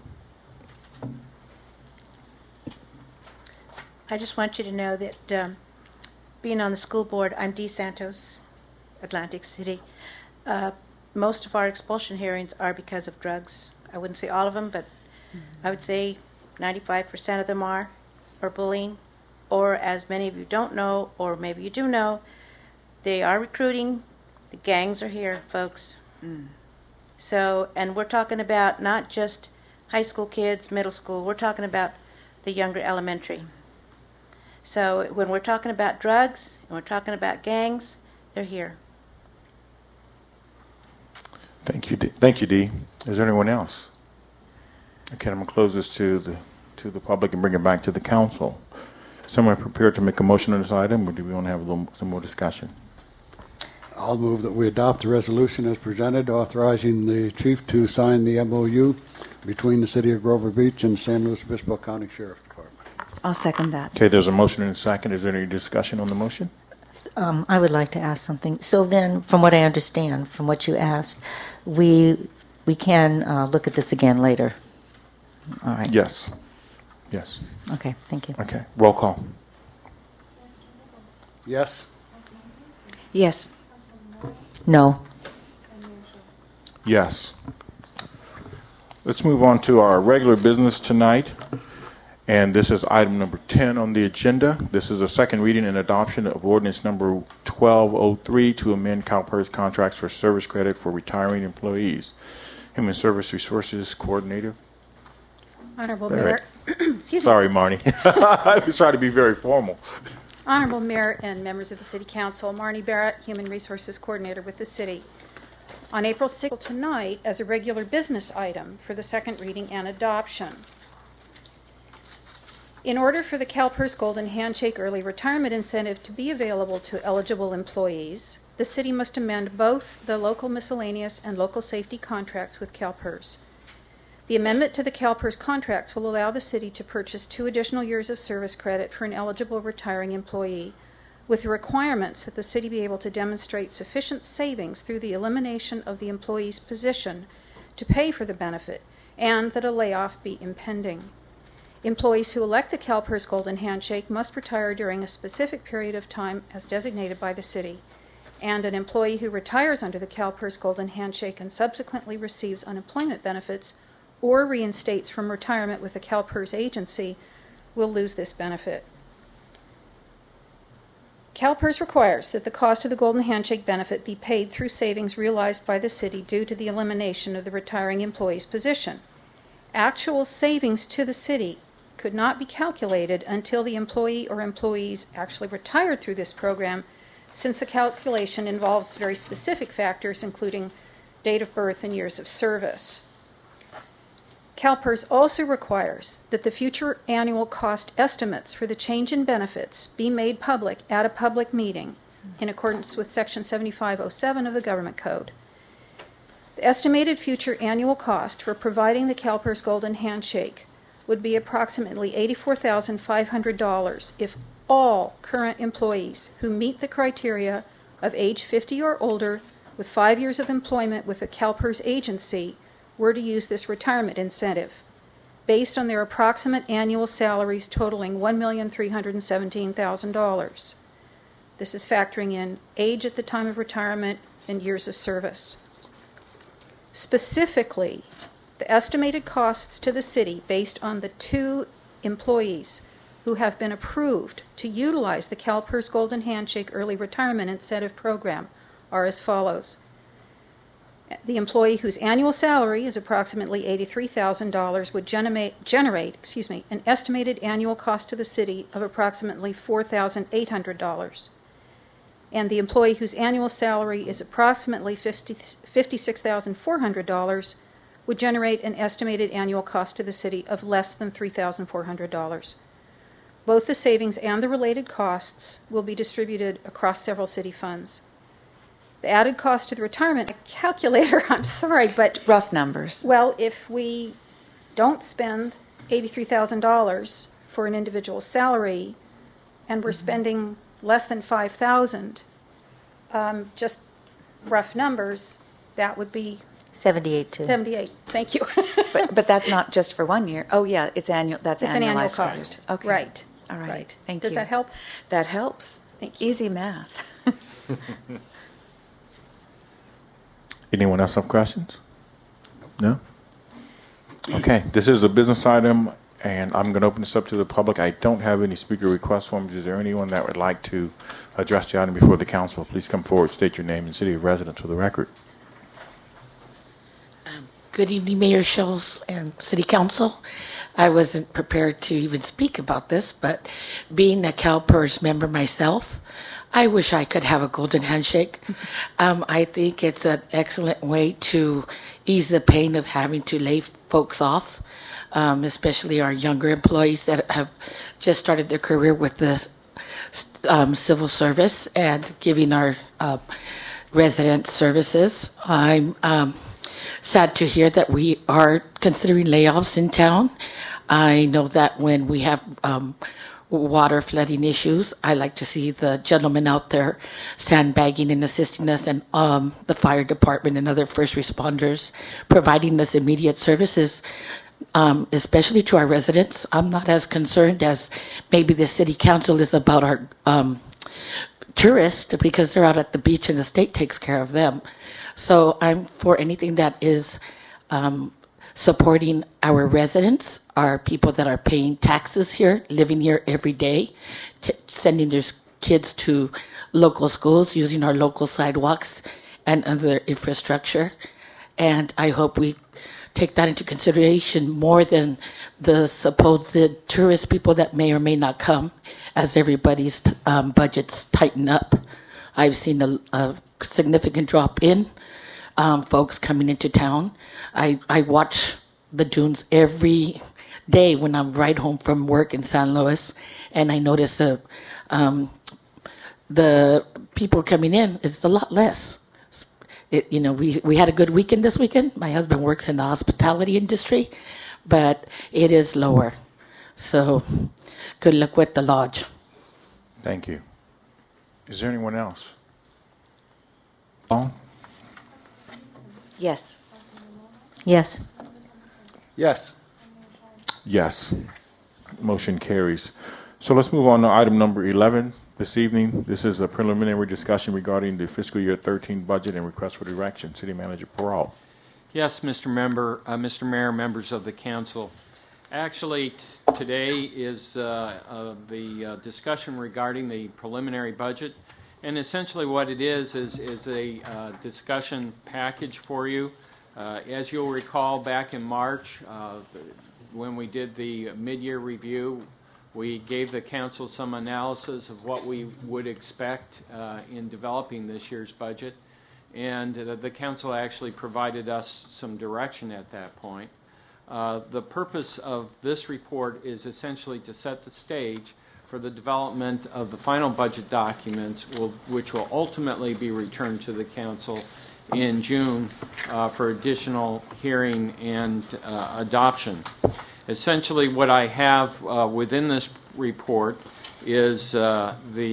I just want you to know that being on the school board, I'm Dee Santos, Atlantic City. Most of our expulsion hearings are because of drugs. I wouldn't say all of them, but I would say 95% of them are, or bullying, or as many of you don't know, or maybe you do know, they are recruiting. The gangs are here, folks. So, and we're talking about not just high school kids, middle school, we're talking about the younger elementary. So when we're talking about drugs, and we're talking about gangs, they're here. Thank you, Dee. Thank you, Dee. Is there anyone else? Okay, I'm going to close this to the public and bring it back to the council. Someone prepared to make a motion on this item, or do we want to have some more discussion? I'll move that we adopt the resolution as presented, authorizing the chief to sign the MOU between the City of Grover Beach and San Luis Obispo County Sheriff's Department. I'll second that. Okay, there's a motion and a second. Is there any discussion on the motion? I would like to ask something. So then, from what I understand, from what you asked, we can look at this again later. All right. Yes. Yes. Okay, thank you. Okay, roll call. Yes. Yes. No. Yes. Let's move on to our regular business tonight. And this is item number 10 on the agenda. This is a second reading and adoption of ordinance number 1203 to amend CalPERS contracts for service credit for retiring employees. Human Service Resources Coordinator. Honorable Mayor. Sorry, Marnie. I was trying to be very formal. Honorable Mayor and members of the City Council, Marnie Barrett, Human Resources Coordinator with the City. On April 6th tonight, as a regular business item for the second reading and adoption. In order for the CalPERS Golden Handshake Early Retirement Incentive to be available to eligible employees, the City must amend both the local miscellaneous and local safety contracts with CalPERS. The amendment to the CalPERS contracts will allow the City to purchase 2 additional years of service credit for an eligible retiring employee, with the requirements that the City be able to demonstrate sufficient savings through the elimination of the employee's position to pay for the benefit, and that a layoff be impending. Employees who elect the CalPERS Golden Handshake must retire during a specific period of time as designated by the City. and an employee who retires under the CalPERS Golden Handshake and subsequently receives unemployment benefits or reinstates from retirement with a CalPERS agency will lose this benefit. CalPERS requires that the cost of the Golden Handshake benefit be paid through savings realized by the city due to the elimination of the retiring employee's position. Actual savings to the city could not be calculated until the employee or employees actually retired through this program, since the calculation involves very specific factors, including date of birth and years of service. CalPERS also requires that the future annual cost estimates for the change in benefits be made public at a public meeting in accordance with Section 7507 of the Government Code. The estimated future annual cost for providing the CalPERS Golden Handshake would be approximately $84,500 if all current employees who meet the criteria of age 50 or older with 5 years of employment with a CalPERS agency were to use this retirement incentive, based on their approximate annual salaries totaling $1,317,000. This is factoring in age at the time of retirement and years of service. Specifically, the estimated costs to the city based on the 2 employees who have been approved to utilize the CalPERS Golden Handshake Early Retirement Incentive Program are as follows. The employee whose annual salary is approximately $83,000 would generate an estimated annual cost to the city of approximately $4,800. And the employee whose annual salary is approximately $56,400 would generate an estimated annual cost to the city of less than $3,400. Both the savings and the related costs will be distributed across several city funds. The added cost to the retirement calculator, I'm sorry, but... Rough numbers. Well, if we don't spend $83,000 for an individual's salary and we're spending less than $5,000, just rough numbers, that would be... 78 too. 78, thank you. but that's not just for 1 year. Oh, yeah, it's annual. That's it's annualized an annual cost. Okay. Right. All right. Right. Thank Does you. that help? That helps. Thank you. Easy math. Anyone else have questions? No? Okay, this is a business item, and I'm going to open this up to the public. I don't have any speaker request forms. Is there anyone that would like to address the item before the council? Please come forward, state your name and city of residence for the record. Good evening, Mayor Schultz and City Council. I wasn't prepared to even speak about this, but being a CalPERS member myself, I wish I could have a golden handshake. I think it's an excellent way to ease the pain of having to lay folks off, especially our younger employees that have just started their career with the civil service and giving our residents services. I'm sad to hear that we are considering layoffs in town. I know that when we have water flooding issues, I like to see the gentlemen out there sandbagging and assisting us, and the fire department and other first responders providing us immediate services, especially to our residents. I'm not as concerned as maybe the city council is about our tourists, because they're out at the beach and the state takes care of them. So I'm for anything that is supporting our residents, our people that are paying taxes here, living here every day, sending their kids to local schools, using our local sidewalks and other infrastructure. And I hope we take that into consideration more than the supposed tourist people that may or may not come as everybody's budgets tighten up. I've seen a significant drop in folks coming into town. I watch the dunes every day when I'm right home from work in San Luis, and I notice the people coming in is a lot less. We had a good weekend this weekend. My husband works in the hospitality industry, but it is lower. So good luck with the lodge. Thank you. Is there anyone else? Paul? Yes. Yes. Yes. Yes. Motion carries. So let's move on to item number 11, this evening. This is a preliminary discussion regarding the fiscal year 13 budget and request for direction. City Manager Peral. Yes, Mr. Mayor, members of the council. Actually, today is the discussion regarding the preliminary budget, and essentially what it is a discussion package for you. As you'll recall, back in March, when we did the mid-year review, we gave the council some analysis of what we would expect in developing this year's budget, and the council actually provided us some direction at that point. The purpose of this report is essentially to set the stage for the development of the final budget documents, which will ultimately be returned to the council in June for additional hearing and adoption. Essentially, what I have within this report is an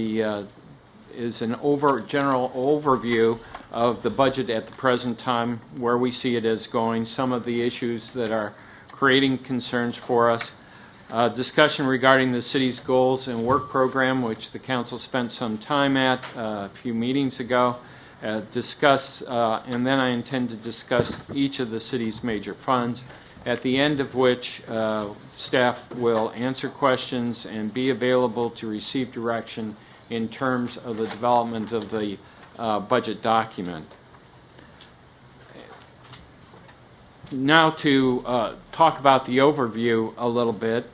general overview of the budget at the present time, where we see it as going, some of the issues that are creating concerns for us, discussion regarding the city's goals and work program, which the council spent some time at a few meetings ago, and then I intend to discuss each of the city's major funds, at the end of which staff will answer questions and be available to receive direction in terms of the development of the budget document. Now to talk about the overview a little bit.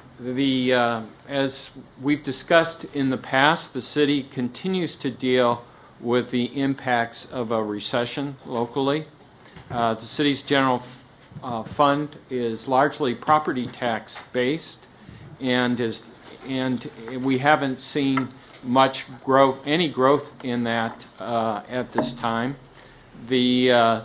As we've discussed in the past, the city continues to deal with the impacts of a recession locally. The city's general fund is largely property tax based, and we haven't seen any growth in that at this time. The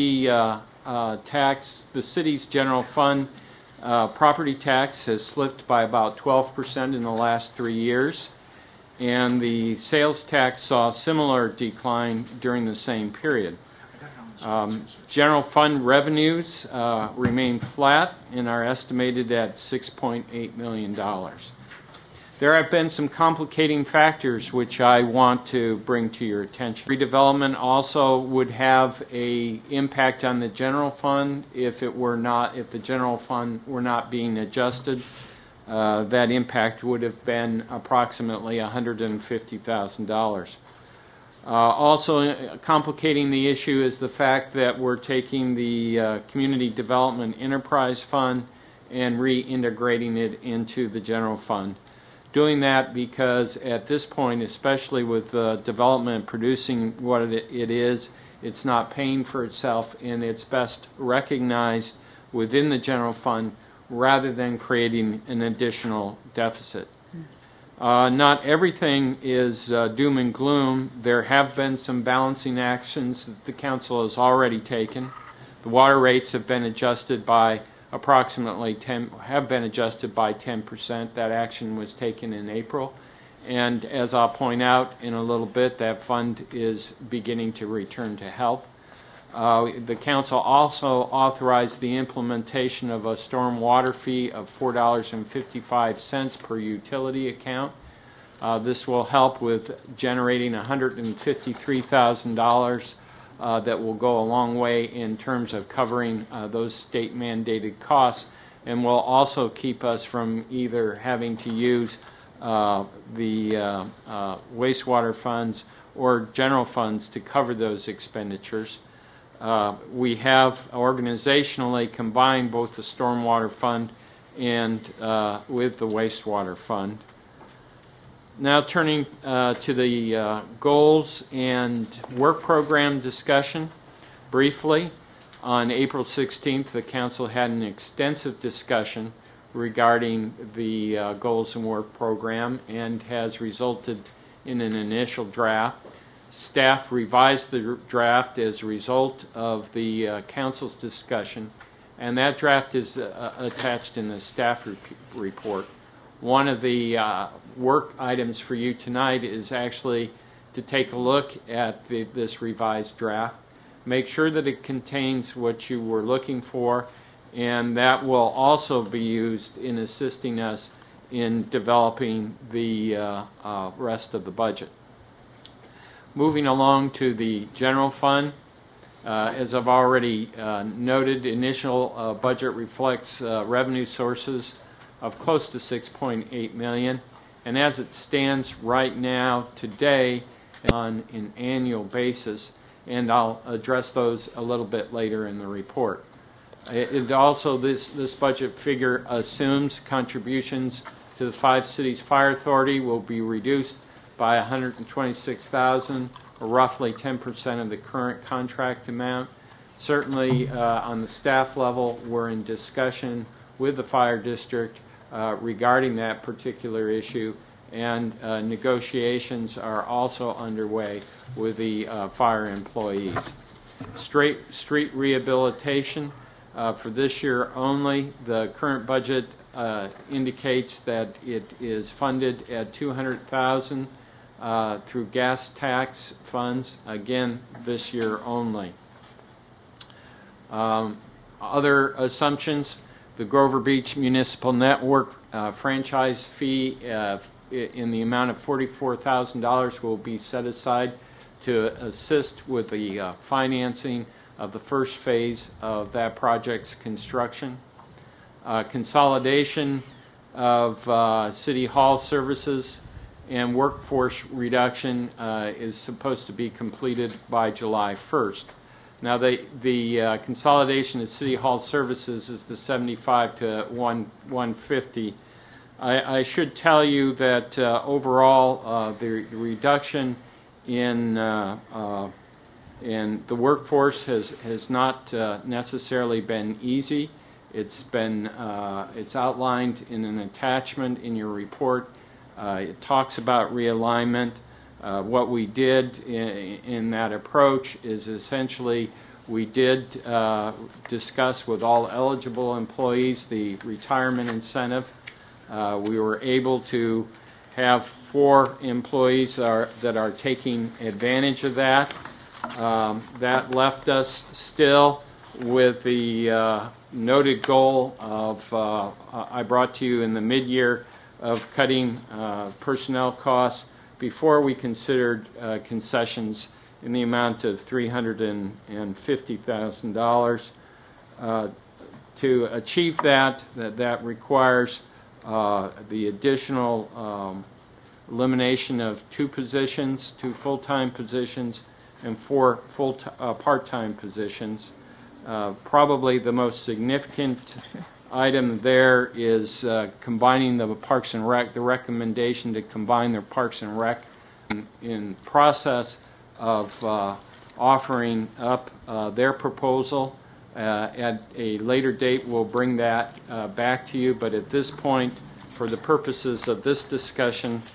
city's general fund property tax has slipped by about 12% in the last 3 years, and the sales tax saw a similar decline during the same period. General fund revenues remain flat and are estimated at $6.8 million. There have been some complicating factors which I want to bring to your attention. Redevelopment also would have an impact on the general fund if the general fund were not being adjusted. That impact would have been approximately $150,000. Also complicating the issue is the fact that we're taking the Community Development Enterprise Fund and reintegrating it into the general fund. Doing that because at this point, especially with development producing what it is, it's not paying for itself, and it's best recognized within the general fund rather than creating an additional deficit. Not everything is doom and gloom. There have been some balancing actions that the council has already taken. The water rates have been adjusted by approximately 10%. That action was taken in April. And as I'll point out in a little bit, that fund is beginning to return to health. The council also authorized the implementation of a storm water fee of $4.55 per utility account. This will help with generating $153,000 that will go a long way in terms of covering those state-mandated costs, and will also keep us from either having to use the wastewater funds or general funds to cover those expenditures. We have organizationally combined both the stormwater fund and with the wastewater fund. Now turning to the goals and work program discussion briefly. On April 16th, the council had an extensive discussion regarding the goals and work program and has resulted in an initial draft. Staff revised the draft as a result of the council's discussion, and that draft is attached in the staff report. One of the work items for you tonight is actually to take a look at this revised draft. Make sure that it contains what you were looking for, and that will also be used in assisting us in developing the rest of the budget. Moving along to the general fund, as I've already noted, initial budget reflects revenue sources of close to $6.8 million, and as it stands right now today on an annual basis, and I'll address those a little bit later in the report. It also, this budget figure assumes contributions to the 5 cities fire authority will be reduced by $126,000, or roughly 10% of the current contract amount. Certainly, on the staff level, we're in discussion with the fire district regarding that particular issue, and negotiations are also underway with the fire employees. Street rehabilitation for this year only, the current budget indicates that it is funded at $200,000 through gas tax funds, again this year only. Other assumptions: the Grover Beach Municipal Network franchise fee in the amount of $44,000 will be set aside to assist with the financing of the first phase of that project's construction. Consolidation of City Hall services and workforce reduction is supposed to be completed by July 1st. Now, the consolidation of City Hall services is the 75 to 150. I should tell you that overall the reduction in the workforce has not necessarily been easy. It's outlined in an attachment in your report. It talks about realignment. What we did in that approach is essentially we did discuss with all eligible employees the retirement incentive. We were able to have 4 employees that are taking advantage of that. That left us still with the noted goal of, I brought to you in the mid-year, of cutting personnel costs before we considered concessions in the amount of $350,000. To achieve that requires the additional elimination of 2 positions, 2 full-time positions, and 4 part-time positions. Probably the most significant item there is combining the Parks and Rec, the recommendation to combine the Parks and Rec in process of offering up their proposal. At a later date, we'll bring that back to you, but at this point, for the purposes of this discussion,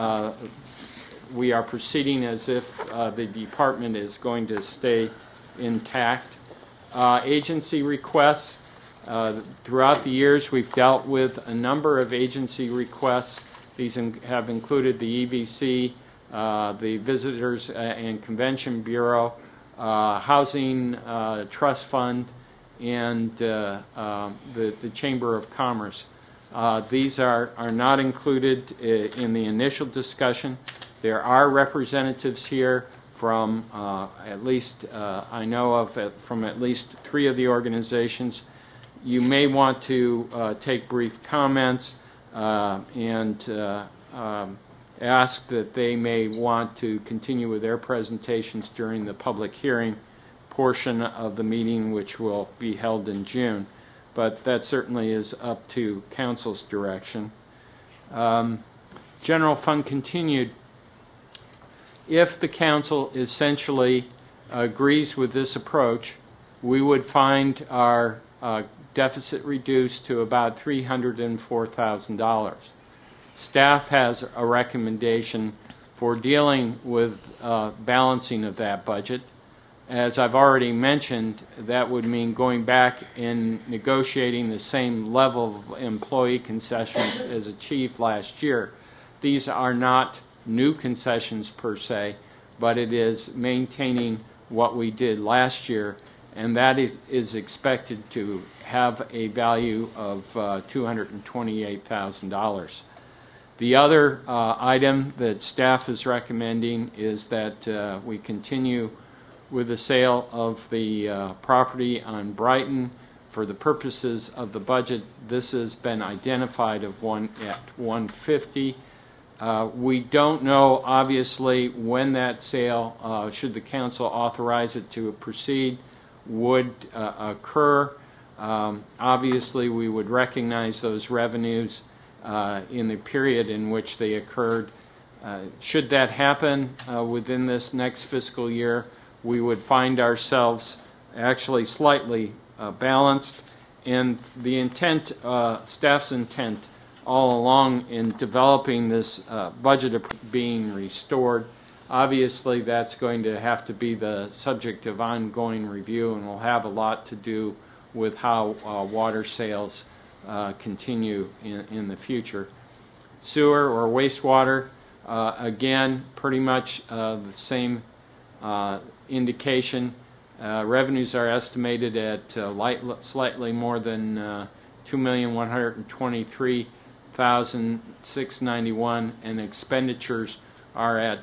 we are proceeding as if the department is going to stay intact. Agency requests. Throughout the years, we've dealt with a number of agency requests. These have included the EVC, the Visitors and Convention Bureau, Housing Trust Fund, and the Chamber of Commerce. These are not included in the initial discussion. There are representatives here from at least, I know of, from at least 3 of the organizations. You may want to take brief comments and ask that they may want to continue with their presentations during the public hearing portion of the meeting, which will be held in June. But that certainly is up to Council's direction. General Fund continued. If the Council essentially agrees with this approach, we would find our deficit reduced to about $304,000. Staff has a recommendation for dealing with balancing of that budget. As I've already mentioned, that would mean going back and negotiating the same level of employee concessions as achieved last year. These are not new concessions per se, but it is maintaining what we did last year, and that is expected to have a value of $228,000. The other item that staff is recommending is that we continue with the sale of the property on Brighton. For the purposes of the budget, this has been identified at 150. We don't know, obviously, when that sale, should the council authorize it to proceed, would occur. Obviously, we would recognize those revenues in the period in which they occurred. Should that happen within this next fiscal year, we would find ourselves actually slightly balanced, and the intent, staff's intent all along in developing this budget being restored. Obviously, that's going to have to be the subject of ongoing review, and will have a lot to do with how water sales continue in the future. Sewer or wastewater, again, pretty much the same indication. Revenues are estimated at slightly more than $2,123,691, and expenditures are at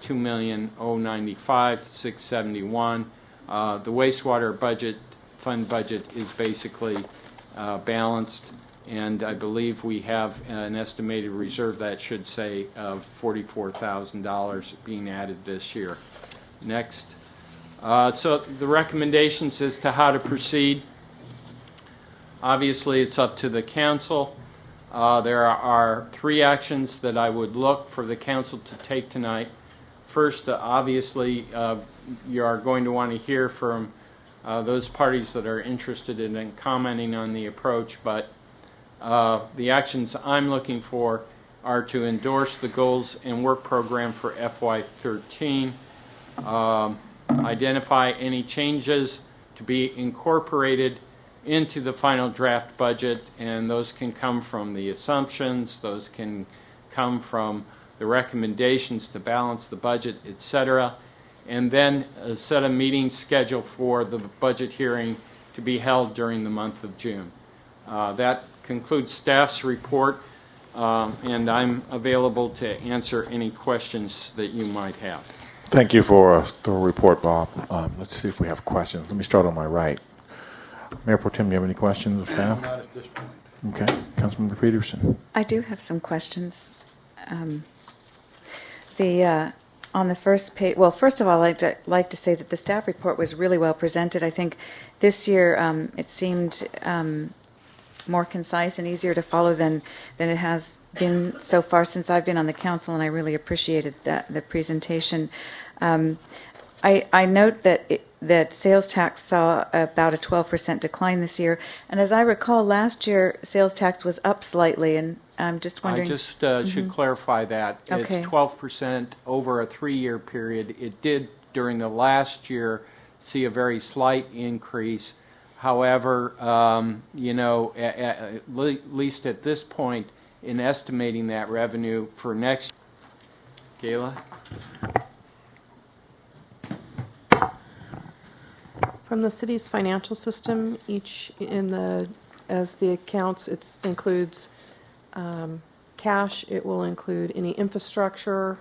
$2,095,671. The wastewater fund budget is basically balanced, and I believe we have an estimated reserve that should say of $44,000 being added this year. Next. So the recommendations as to how to proceed, obviously it's up to the council. There are 3 actions that I would look for the council to take tonight. First, obviously, you are going to want to hear from those parties that are interested in commenting on the approach, but the actions I'm looking for are to endorse the goals and work program for FY13, identify any changes to be incorporated into the final draft budget, and those can come from the assumptions, those can come from the recommendations to balance the budget, etc., and then set a meeting schedule for the budget hearing to be held during the month of June. That concludes staff's report, and I'm available to answer any questions that you might have. Thank you for the report, Bob. Let's see if we have questions. Let me start on my right. Mayor Pro Tem, do you have any questions of staff? Not at this point. Okay. Councilmember Peterson. I do have some questions. On the first page, well, first of all, I'd like to say that the staff report was really well presented. I think this year it seemed more concise and easier to follow than it has been so far since I've been on the council, and I really appreciated the presentation. I note that sales tax saw about a 12% decline this year, and as I recall, last year sales tax was up slightly, and I'm just wondering. I just should clarify that. Okay. It's 12% over a 3-year period. It did, during the last year, see a very slight increase. However, at least at this point, in estimating that revenue for next year. Gayla? From the city's financial system, as the accounts, it includes cash. It will include any infrastructure.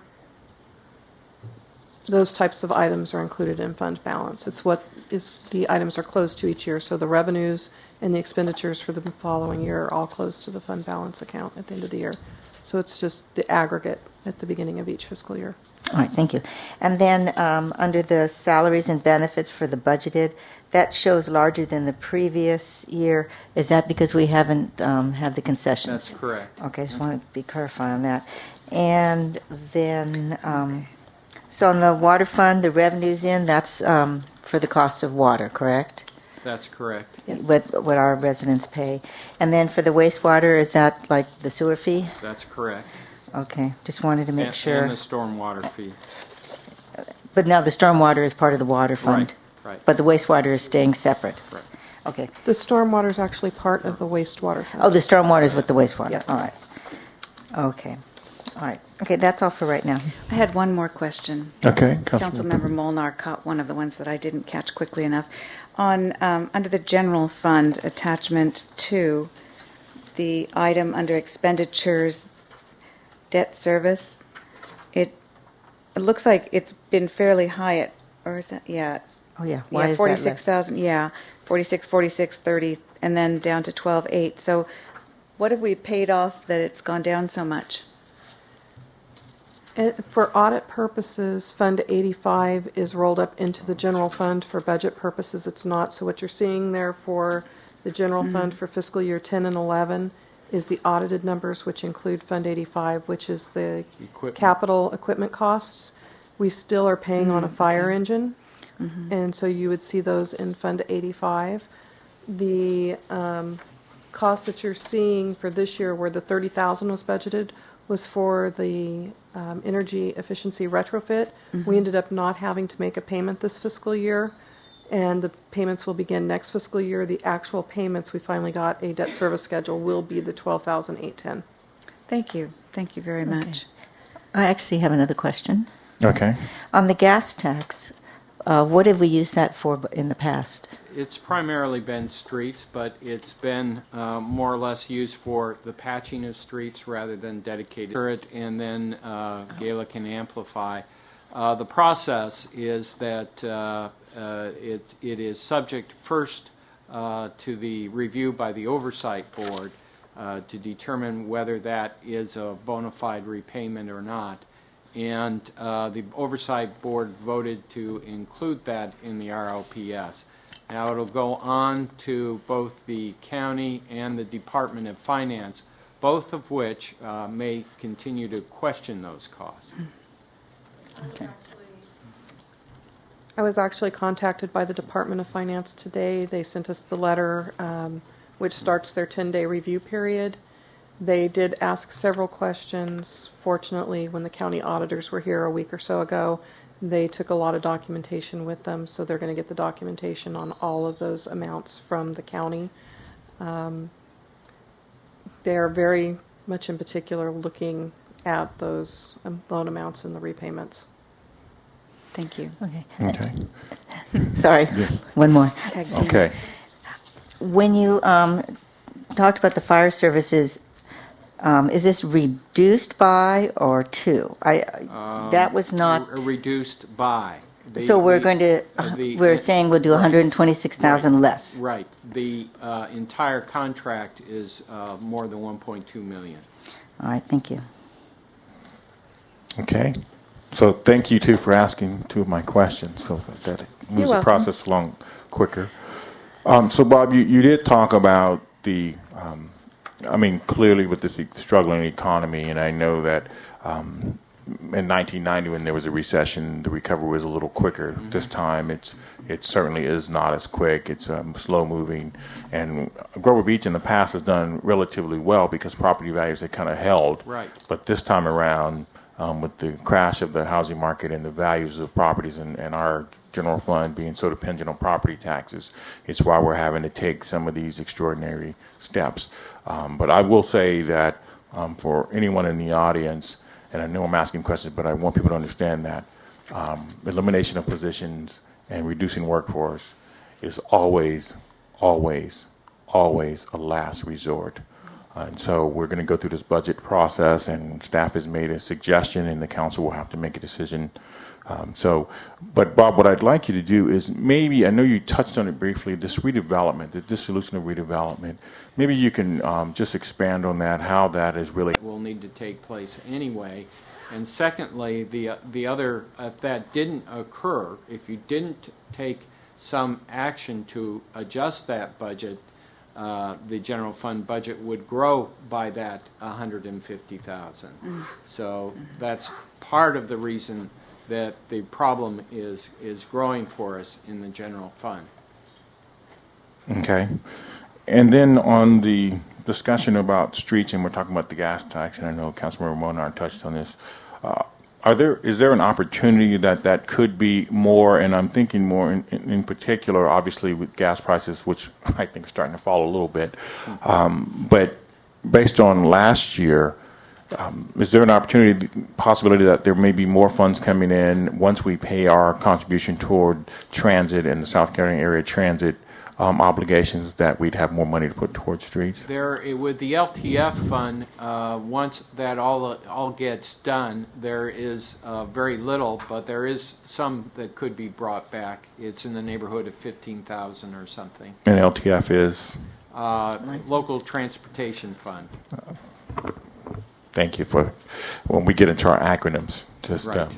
Those types of items are included in fund balance. It's what the items are closed to each year. So the revenues and the expenditures for the following year are all closed to the fund balance account at the end of the year. So it's just the aggregate at the beginning of each fiscal year. All right, thank you. And then under the salaries and benefits for the budgeted, that shows larger than the previous year. Is that because we haven't had the concessions? That's correct. Okay, I just wanted to be clarified on that. And then, so on the water fund, the revenues that's for the cost of water, correct? That's correct. Yes. What our residents pay. And then for the wastewater, is that like the sewer fee? That's correct. Okay, just wanted to make sure. And the stormwater fee. But now the stormwater is part of the water fund. Right. But the wastewater is staying separate. Right. Okay. The stormwater is actually part of the wastewater fund. Oh, the stormwater is with the wastewater. Yes. All right. Okay. All right. Okay, that's all for right now. I had one more question. Okay. Councilmember Molnar caught one of the ones that I didn't catch quickly enough. On under the general fund, attachment 2, the item under expenditures debt service, it looks like it's been fairly high at, or is that, yeah. Oh, yeah. Why is that less? 46,000, yeah. 46, 30, and then down to 12,800. So what have we paid off that it's gone down so much? For audit purposes, Fund 85 is rolled up into the general fund. For budget purposes, it's not. So what you're seeing there for the general fund for fiscal year 10 and 11 is the audited numbers, which include Fund 85, which is the capital equipment costs. We still are paying on a fire engine, and so you would see those in Fund 85. The costs that you're seeing for this year, where the $30,000 was budgeted, was for the energy efficiency retrofit. We ended up not having to make a payment this fiscal year, and the payments will begin next fiscal year. The actual payments, we finally got a debt service schedule, will be the $12,810. Thank you. Thank you very much. I actually have another question. Okay. On the gas tax, what have we used that for in the past? It's primarily been streets, but it's been more or less used for the patching of streets rather than dedicated. And then Gala can amplify. The process is that it is subject first to the review by the Oversight Board to determine whether that is a bona fide repayment or not. And the Oversight Board voted to include that in the RLPS. Now it'll go on to both the county and the Department of Finance, both of which may continue to question those costs. Okay. I was actually contacted by the Department of Finance today. They sent us the letter, which starts their 10-day review period. They did ask several questions. Fortunately, when the county auditors were here a week or so ago, they took a lot of documentation with them, so they're going to get the documentation on all of those amounts from the county. They're very much in particular looking at those loan amounts and the repayments. Thank you. Okay. Sorry, one more. Okay. When you talked about the fire services, is this reduced by or to? That was not reduced by. So we're going to. We're saying we'll do 126,000 less. Right. The entire contract is more than 1.2 million. All right. Thank you. Okay. So thank you, too, for asking two of my questions so that it moves the process along quicker. So, Bob, you did talk about the, clearly with this struggling economy, and I know that in 1990 when there was a recession, the recovery was a little quicker. This time it certainly is not as quick. It's slow moving. And Grover Beach in the past has done relatively well because property values had kind of held. Right. But this time around, with the crash of the housing market and the values of properties and our general fund being so dependent on property taxes, it's why we're having to take some of these extraordinary steps. But I will say that for anyone in the audience, and I know I'm asking questions, but I want people to understand that elimination of positions and reducing workforce is always, always, always a last resort. And so we're going to go through this budget process, and staff has made a suggestion, and the council will have to make a decision. But Bob, what I'd like you to do is maybe, I know you touched on it briefly, this redevelopment, the dissolution of redevelopment. Maybe you can just expand on that, how that is really will need to take place anyway. And secondly, the other, if that didn't occur, if you didn't take some action to adjust that budget, the general fund budget would grow by that 150,000. So that's part of the reason that the problem is growing for us in the general fund. Okay. And then on the discussion about streets, and we're talking about the gas tax, and I know Councilmember Monar touched on this, is there an opportunity that could be more, and I'm thinking more in particular, obviously, with gas prices, which I think are starting to fall a little bit, but based on last year, is there an opportunity, possibility that there may be more funds coming in once we pay our contribution toward transit and the South Carolina area transit obligations that we'd have more money to put towards streets? There, with the LTF fund, once that all gets done, there is very little, but there is some that could be brought back. It's in the neighborhood of 15,000 or something. And LTF is? Local Transportation Fund. Thank you for when we get into our acronyms. Just right.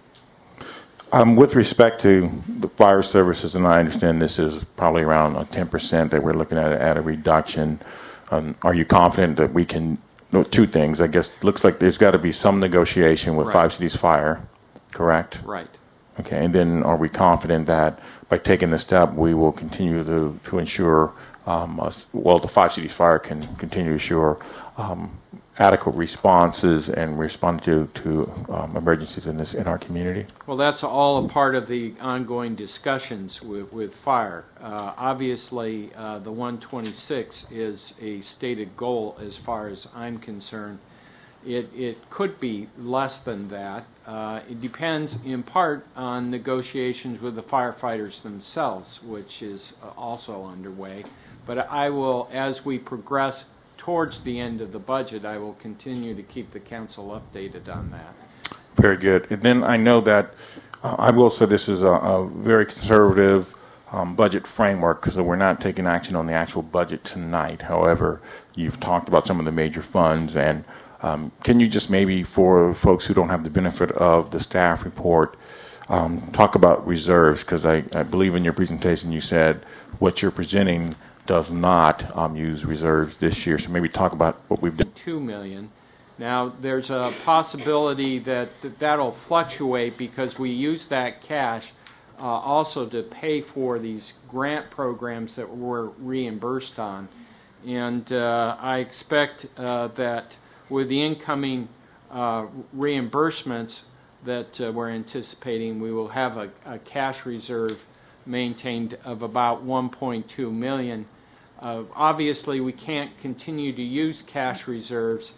With respect to the fire services, and I understand this is probably around 10% that we're looking at a reduction. Are you confident that we can? No, two things. I guess looks like there's got to be some negotiation with right. Five Cities Fire, correct? Right. Okay, and then are we confident that by taking this step, we will continue to ensure, the Five Cities Fire can continue to ensure adequate responses and respond to emergencies in our community? Well, that's all a part of the ongoing discussions with fire. Obviously, the 126 is a stated goal as far as I'm concerned. It could be less than that. It depends in part on negotiations with the firefighters themselves, which is also underway. But I will, as we progress towards the end of the budget, I will continue to keep the council updated on that. Very good. And then I know that I will say this is a very conservative budget framework, so we're not taking action on the actual budget tonight. However, you've talked about some of the major funds, and can you just maybe, for folks who don't have the benefit of the staff report, talk about reserves? Because I believe in your presentation you said what you're presenting does not use reserves this year. So maybe talk about what we've done. $2 million. Now, there's a possibility that'll fluctuate because we use that cash also to pay for these grant programs that we're reimbursed on. And I expect that with the incoming reimbursements that we're anticipating, we will have a cash reserve maintained of about $1.2 million. Obviously, we can't continue to use cash reserves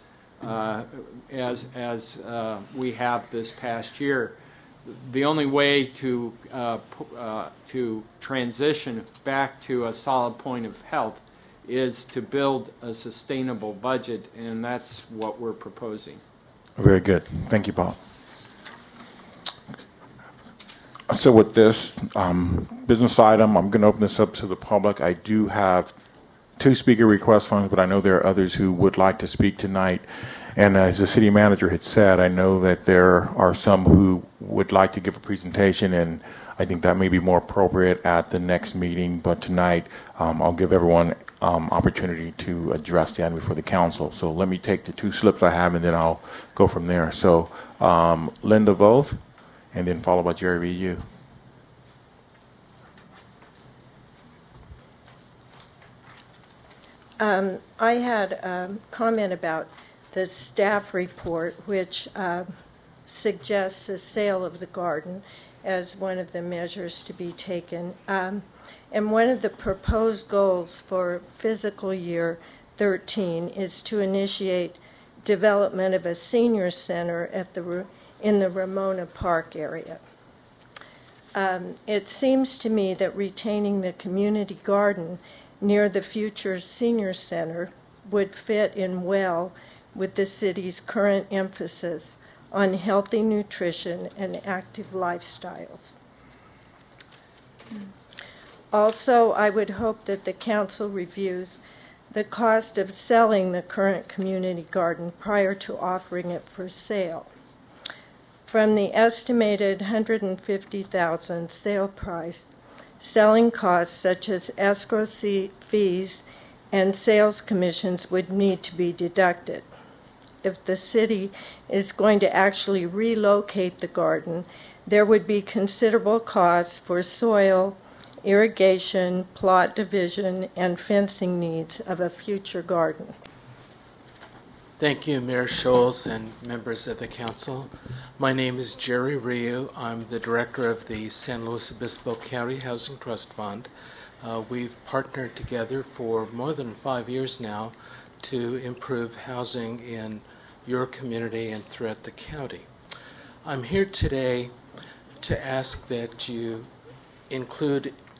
as we have this past year. The only way to transition back to a solid point of health is to build a sustainable budget, and that's what we're proposing. Very good. Thank you, Paul. So with this business item, I'm going to open this up to the public. I do have 2 speaker request forms, but I know there are others who would like to speak tonight. And as the city manager had said, I know that there are some who would like to give a presentation, and I think that may be more appropriate at the next meeting. But tonight, I'll give everyone opportunity to address the item before the council. So let me take the 2 slips I have, and then I'll go from there. So Linda Voth, and then followed by Jerry V. Yu. I had a comment about the staff report, which suggests the sale of the garden as one of the measures to be taken. And one of the proposed goals for fiscal year 13 is to initiate development of a senior center in the Ramona Park area. It seems to me that retaining the community garden near the future senior center would fit in well with the city's current emphasis on healthy nutrition and active lifestyles. Also, I would hope that the council reviews the cost of selling the current community garden prior to offering it for sale. From the estimated $150,000 sale price, selling costs such as escrow fees and sales commissions would need to be deducted. If the city is going to actually relocate the garden, there would be considerable costs for soil, irrigation, plot division, and fencing needs of a future garden. Thank you, Mayor Scholes and members of the council. My name is Jerry Ryu. I'm the director of the San Luis Obispo County Housing Trust Fund. We've partnered together for more than 5 years now to improve housing in your community and throughout the county. I'm here today to ask that you include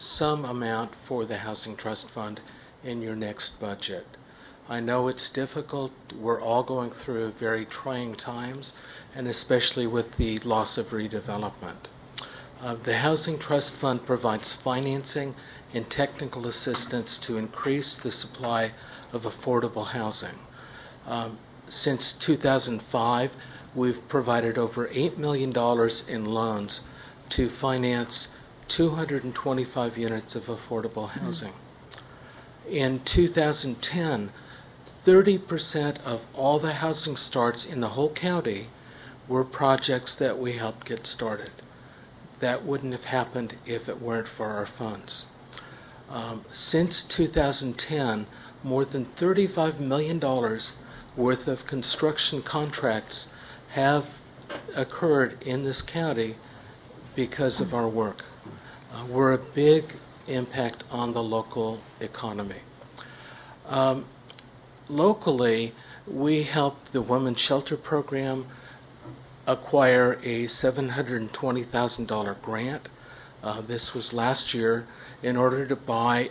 some amount for the Housing Trust Fund in your next budget. I know it's difficult. We're all going through very trying times, and especially with the loss of redevelopment. The Housing Trust Fund provides financing and technical assistance to increase the supply of affordable housing. Since 2005, we've provided over $8 million in loans to finance 225 units of affordable housing. In 2010, 30% of all the housing starts in the whole county were projects that we helped get started. That wouldn't have happened if it weren't for our funds. Since 2010, more than $35 million worth of construction contracts have occurred in this county because of our work. We're a big impact on the local economy. Locally, we helped the Women's Shelter Program acquire a $720,000 grant. This was last year in order to buy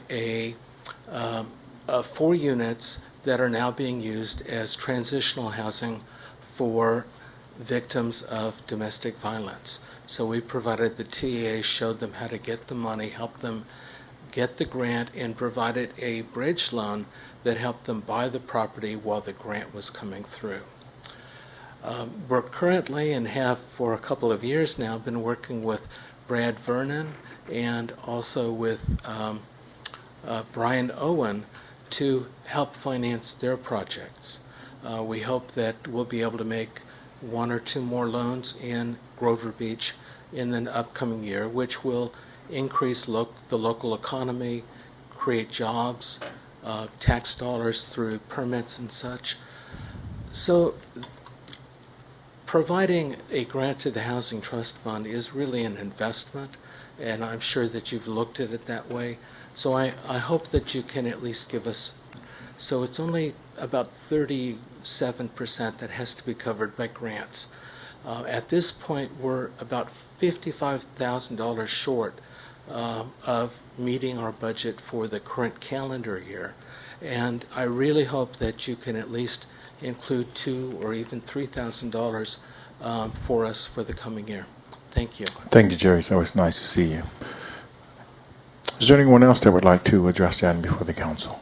4 units that are now being used as transitional housing for victims of domestic violence. So we provided the TAA, showed them how to get the money, helped them get the grant, and provided a bridge loan that helped them buy the property while the grant was coming through. We're currently, and have for a couple of years now, been working with Brad Vernon and also with Brian Owen to help finance their projects. We hope that we'll be able to make 1 or 2 more loans in Grover Beach in the upcoming year, which will increase the local economy, create jobs, tax dollars through permits and such. So providing a grant to the Housing Trust Fund is really an investment, and I'm sure that you've looked at it that way. So I hope that you can at least give us, so it's only about 37% that has to be covered by grants. At this point, we're about $55,000 short of meeting our budget for the current calendar year. And I really hope that you can at least include $2,000 or even $3,000 for us for the coming year. Thank you. Thank you, Jerry. It's always nice to see you. Is there anyone else that would like to address the item before the council?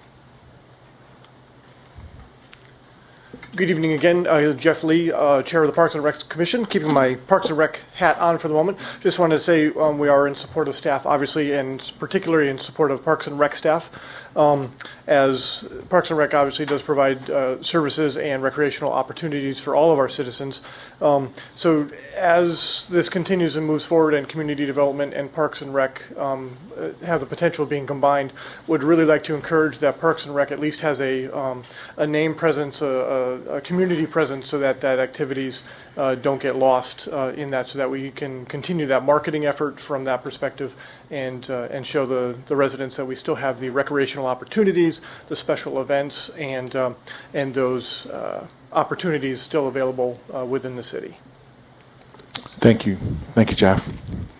Good evening again. Jeff Lee, Chair of the Parks and Rec Commission, keeping my Parks and Rec hat on for the moment. Just wanted to say we are in support of staff, obviously, and particularly in support of Parks and Rec staff. As Parks and Rec obviously does provide services and recreational opportunities for all of our citizens. So as this continues and moves forward and community development and Parks and Rec have the potential of being combined, would really like to encourage that Parks and Rec at least has a name presence, a community presence, so that activities don't get lost in that, so that we can continue that marketing effort from that perspective and show the residents that we still have the recreational opportunities, the special events, and those opportunities still available within the city. Thank you. Thank you, Jeff.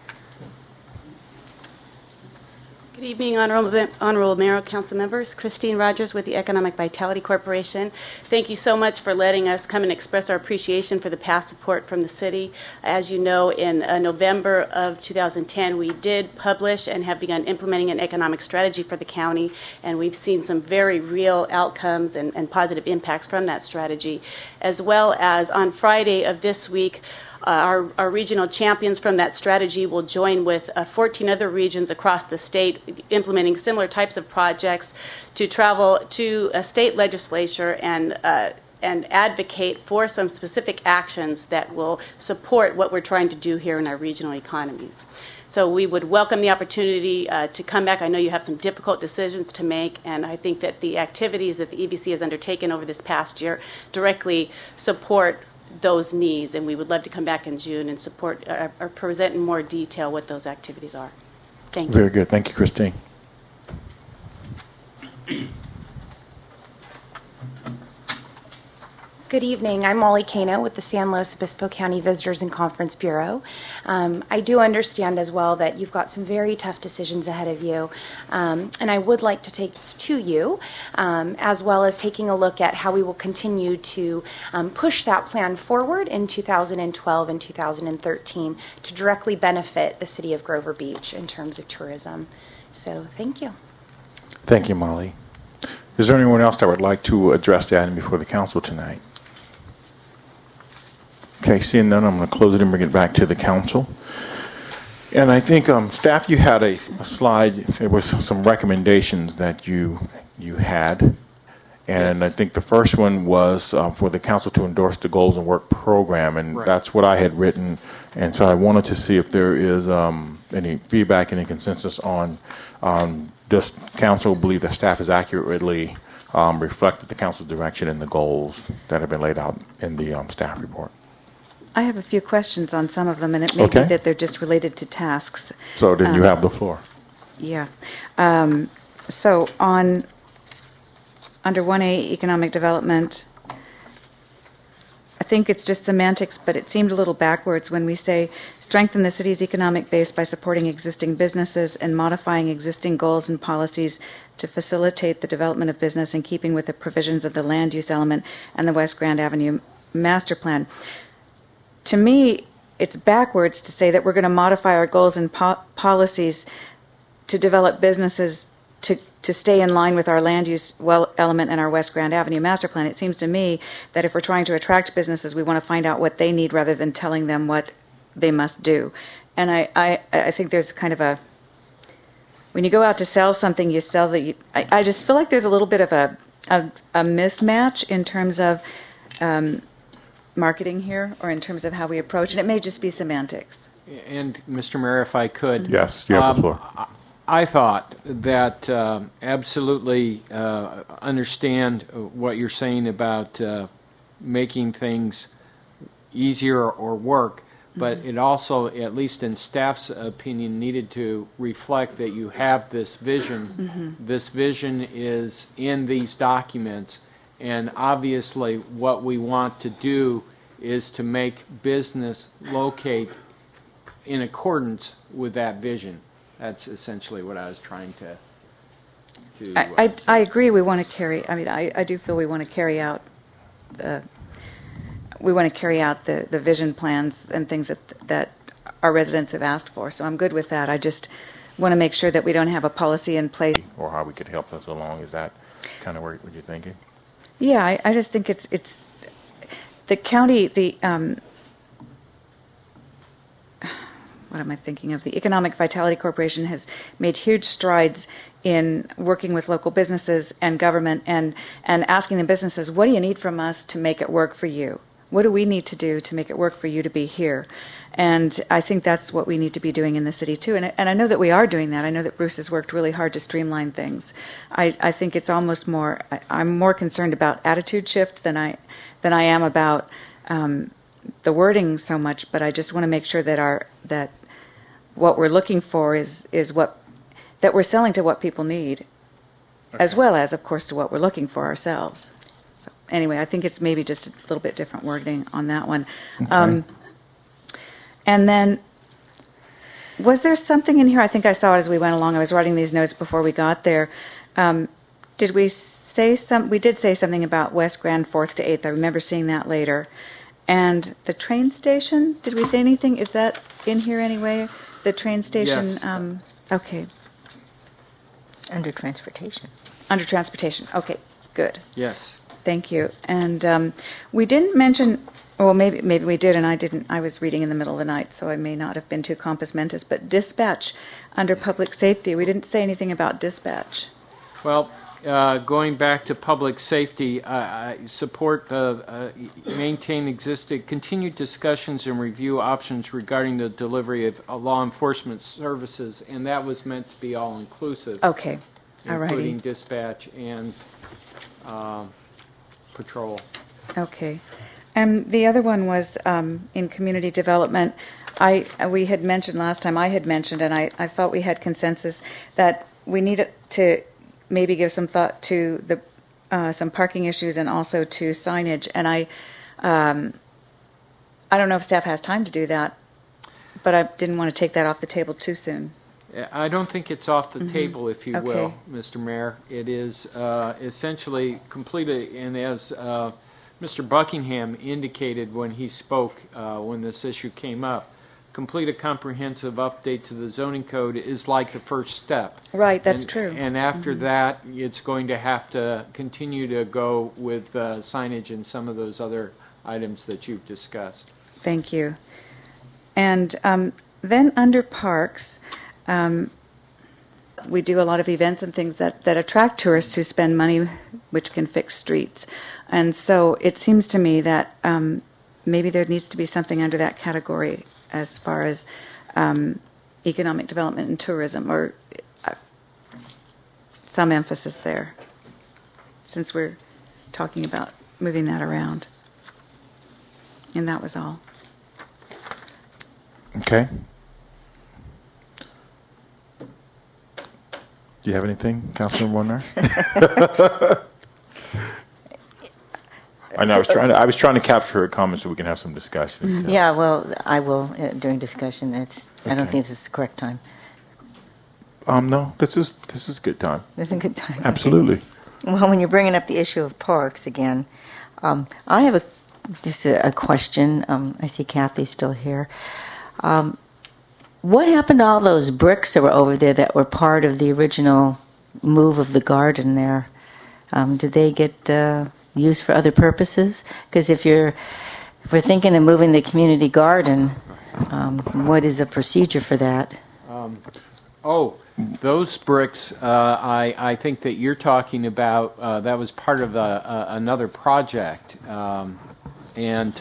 Good evening, Honorable Mayor, Council members. Christine Rogers with the Economic Vitality Corporation. Thank you so much for letting us come and express our appreciation for the past support from the city. As you know, in November of 2010, we did publish and have begun implementing an economic strategy for the county, and we've seen some very real outcomes and positive impacts from that strategy, as well as on Friday of this week, our regional champions from that strategy will join with 14 other regions across the state implementing similar types of projects to travel to a state legislature and advocate for some specific actions that will support what we're trying to do here in our regional economies. So we would welcome the opportunity to come back. I know you have some difficult decisions to make, and I think that the activities that the EVC has undertaken over this past year directly support those needs, and we would love to come back in June and support or present in more detail what those activities are. Thank you. Very good. Thank you, Christine. Good evening. I'm Molly Cano with the San Luis Obispo County Visitors and Conference Bureau. I do understand as well that you've got some very tough decisions ahead of you, and I would like to take this to you, as well as taking a look at how we will continue to push that plan forward in 2012 and 2013 to directly benefit the city of Grover Beach in terms of tourism. So thank you. Thank you, Molly. Is there anyone else that would like to address the item before the council tonight? Okay, seeing none, I'm going to close it and bring it back to the council. And I think, staff, you had a slide. There was some recommendations that you had. And yes. I think the first one was for the council to endorse the Goals and Work program, and right. That's what I had written. And so I wanted to see if there is any feedback, any consensus on does council believe that staff has accurately reflected the council's direction and the goals that have been laid out in the staff report. I have a few questions on some of them, and it may be that they're just related to tasks. So then you have the floor. Yeah. So under 1A, economic development, I think it's just semantics, but it seemed a little backwards when we say strengthen the city's economic base by supporting existing businesses and modifying existing goals and policies to facilitate the development of business in keeping with the provisions of the land use element and the West Grand Avenue master plan. To me, it's backwards to say that we're going to modify our goals and policies to develop businesses to stay in line with our land use element and our West Grand Avenue master plan. It seems to me that if we're trying to attract businesses, we want to find out what they need rather than telling them what they must do. And I think there's kind of a, when you go out to sell something, you sell the, I just feel like there's a little bit of a mismatch in terms of marketing here, or in terms of how we approach, and it may just be semantics. And Mr. Mayor, if I could. Yes, you have the floor. I thought that absolutely understand what you're saying about making things easier or work, but it also, at least in staff's opinion, needed to reflect that you have this vision. This vision is in these documents. And obviously what we want to do is to make business locate in accordance with that vision. That's essentially what I was trying to I agree we want to carry, I do feel we want to carry out the vision plans and things that our residents have asked for. So I'm good with that. I just want to make sure that we don't have a policy in place. Or how we could help us along. Is that kind of what you're thinking? Yeah, I just think it's the county, what am I thinking of? The Economic Vitality Corporation has made huge strides in working with local businesses and government and asking the businesses, what do you need from us to make it work for you? What do we need to do to make it work for you to be here? And I think that's what we need to be doing in the city, too. And I know that we are doing that. I know that Bruce has worked really hard to streamline things. I think it's almost more, I'm more concerned about attitude shift than I am about the wording so much, but I just want to make sure that what we're looking for is that we're selling to what people need, as well as, of course, to what we're looking for ourselves. So anyway, I think it's maybe just a little bit different wording on that one. Okay. And then, was there something in here? I think I saw it as we went along. I was writing these notes before we got there. Did we say we did say something about West Grand 4th to 8th. I remember seeing that later. And the train station, did we say anything? Is that in here anyway? The train station? Yes. Okay. Under transportation. Under transportation. Okay, good. Yes. Thank you. And we didn't mention, well, maybe we did, and I didn't. I was reading in the middle of the night, so I may not have been too compos mentis. But dispatch under public safety, we didn't say anything about dispatch. Well, going back to public safety, I support maintain existing continued discussions and review options regarding the delivery of law enforcement services, and that was meant to be all inclusive. Okay, all righty. Including dispatch and patrol. Okay. And the other one was in community development. We had mentioned last time, I had mentioned, and I thought we had consensus that we need to maybe give some thought to some parking issues and also to signage. And I don't know if staff has time to do that, but I didn't want to take that off the table too soon. I don't think it's off the table, if you will, Mr. Mayor. It is essentially completed, and as Mr. Buckingham indicated when he spoke when this issue came up, complete a comprehensive update to the zoning code is like the first step. Right, that's true. And after that, it's going to have to continue to go with signage and some of those other items that you've discussed. Thank you. And then under parks, we do a lot of events and things that attract tourists who spend money, which can fix streets. And so it seems to me that maybe there needs to be something under that category as far as economic development and tourism, or some emphasis there, since we're talking about moving that around. And that was all. Okay. Do you have anything, Councilman Warner? I know. I was trying to capture her comments so we can have some discussion. Yeah, well, I will during discussion. I don't think this is the correct time. No, this is a good time. This is a good time. Absolutely. Okay. Well, when you're bringing up the issue of parks again, I have just a question. I see Kathy's still here. What happened to all those bricks that were over there that were part of the original move of the garden there? Did they get used for other purposes? Because if we're thinking of moving the community garden, what is the procedure for that? Those bricks, I think that you're talking about, that was part of another project. And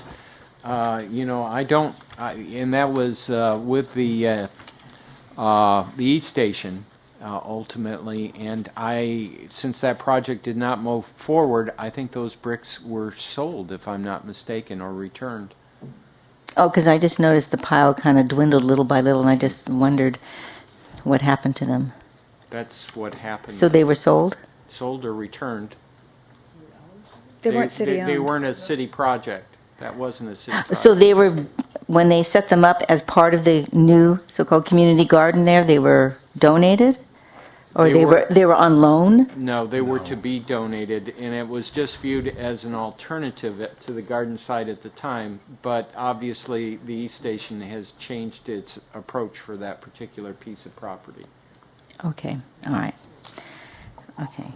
that was with the East Station ultimately. And since that project did not move forward, I think those bricks were sold, if I'm not mistaken, or returned. Oh, because I just noticed the pile kind of dwindled little by little, and I just wondered what happened to them. That's what happened. So they were sold? Sold or returned. They weren't city-owned. They weren't a city project. That wasn't a city project. So they were, when they set them up as part of the new so-called community garden there, they were donated? Or they were on loan? No, they were to be donated, and it was just viewed as an alternative to the garden site at the time. But obviously, the East Station has changed its approach for that particular piece of property. Okay, all right. Okay.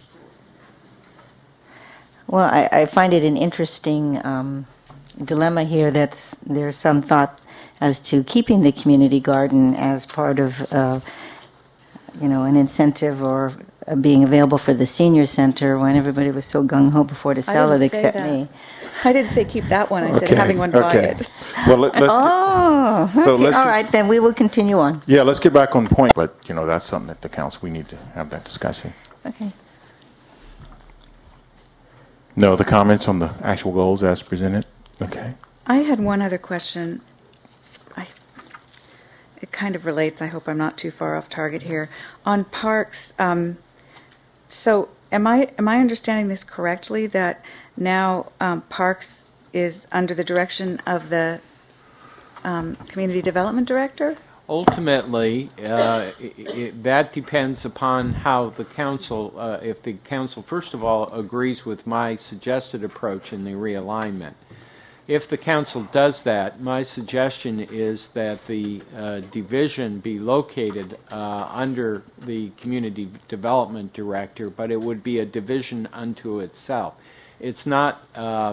Well, I find it an interesting dilemma here. There's some thought as to keeping the community garden as part of an incentive or being available for the senior center when everybody was so gung-ho before to sell it except me. I didn't say keep that one. I said having one buy it. Well, let's all right, then we will continue on. Yeah, let's get back on point. But, that's something that the council, we need to have that discussion. Okay. No other comments on the actual goals as presented? Okay. I had one other question. It kind of relates. I hope I'm not too far off target here. On parks, so am I understanding this correctly, that now parks is under the direction of the community development director? Ultimately, that depends upon how the council, if the council, first of all, agrees with my suggested approach in the realignment. If the council does that, my suggestion is that the division be located under the community development director, but it would be a division unto itself. It's not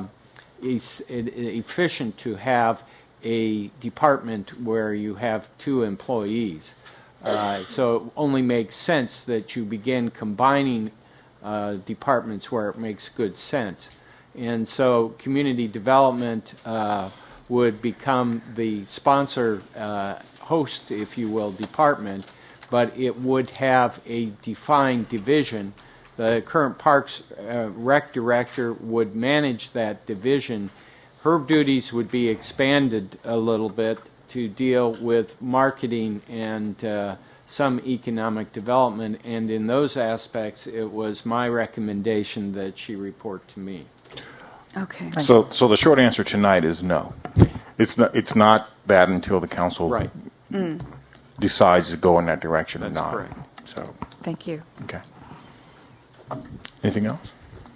efficient to have a department where you have 2 employees. So it only makes sense that you begin combining departments where it makes good sense. And so community development would become the sponsor host, if you will, department, but it would have a defined division. The current Parks Rec director would manage that division. Her duties would be expanded a little bit to deal with marketing and some economic development, and in those aspects, it was my recommendation that she report to me. Okay. So the short answer tonight is no. It's not that until the council decides to go in that direction or not. Correct. So Thank you. okay. Anything else?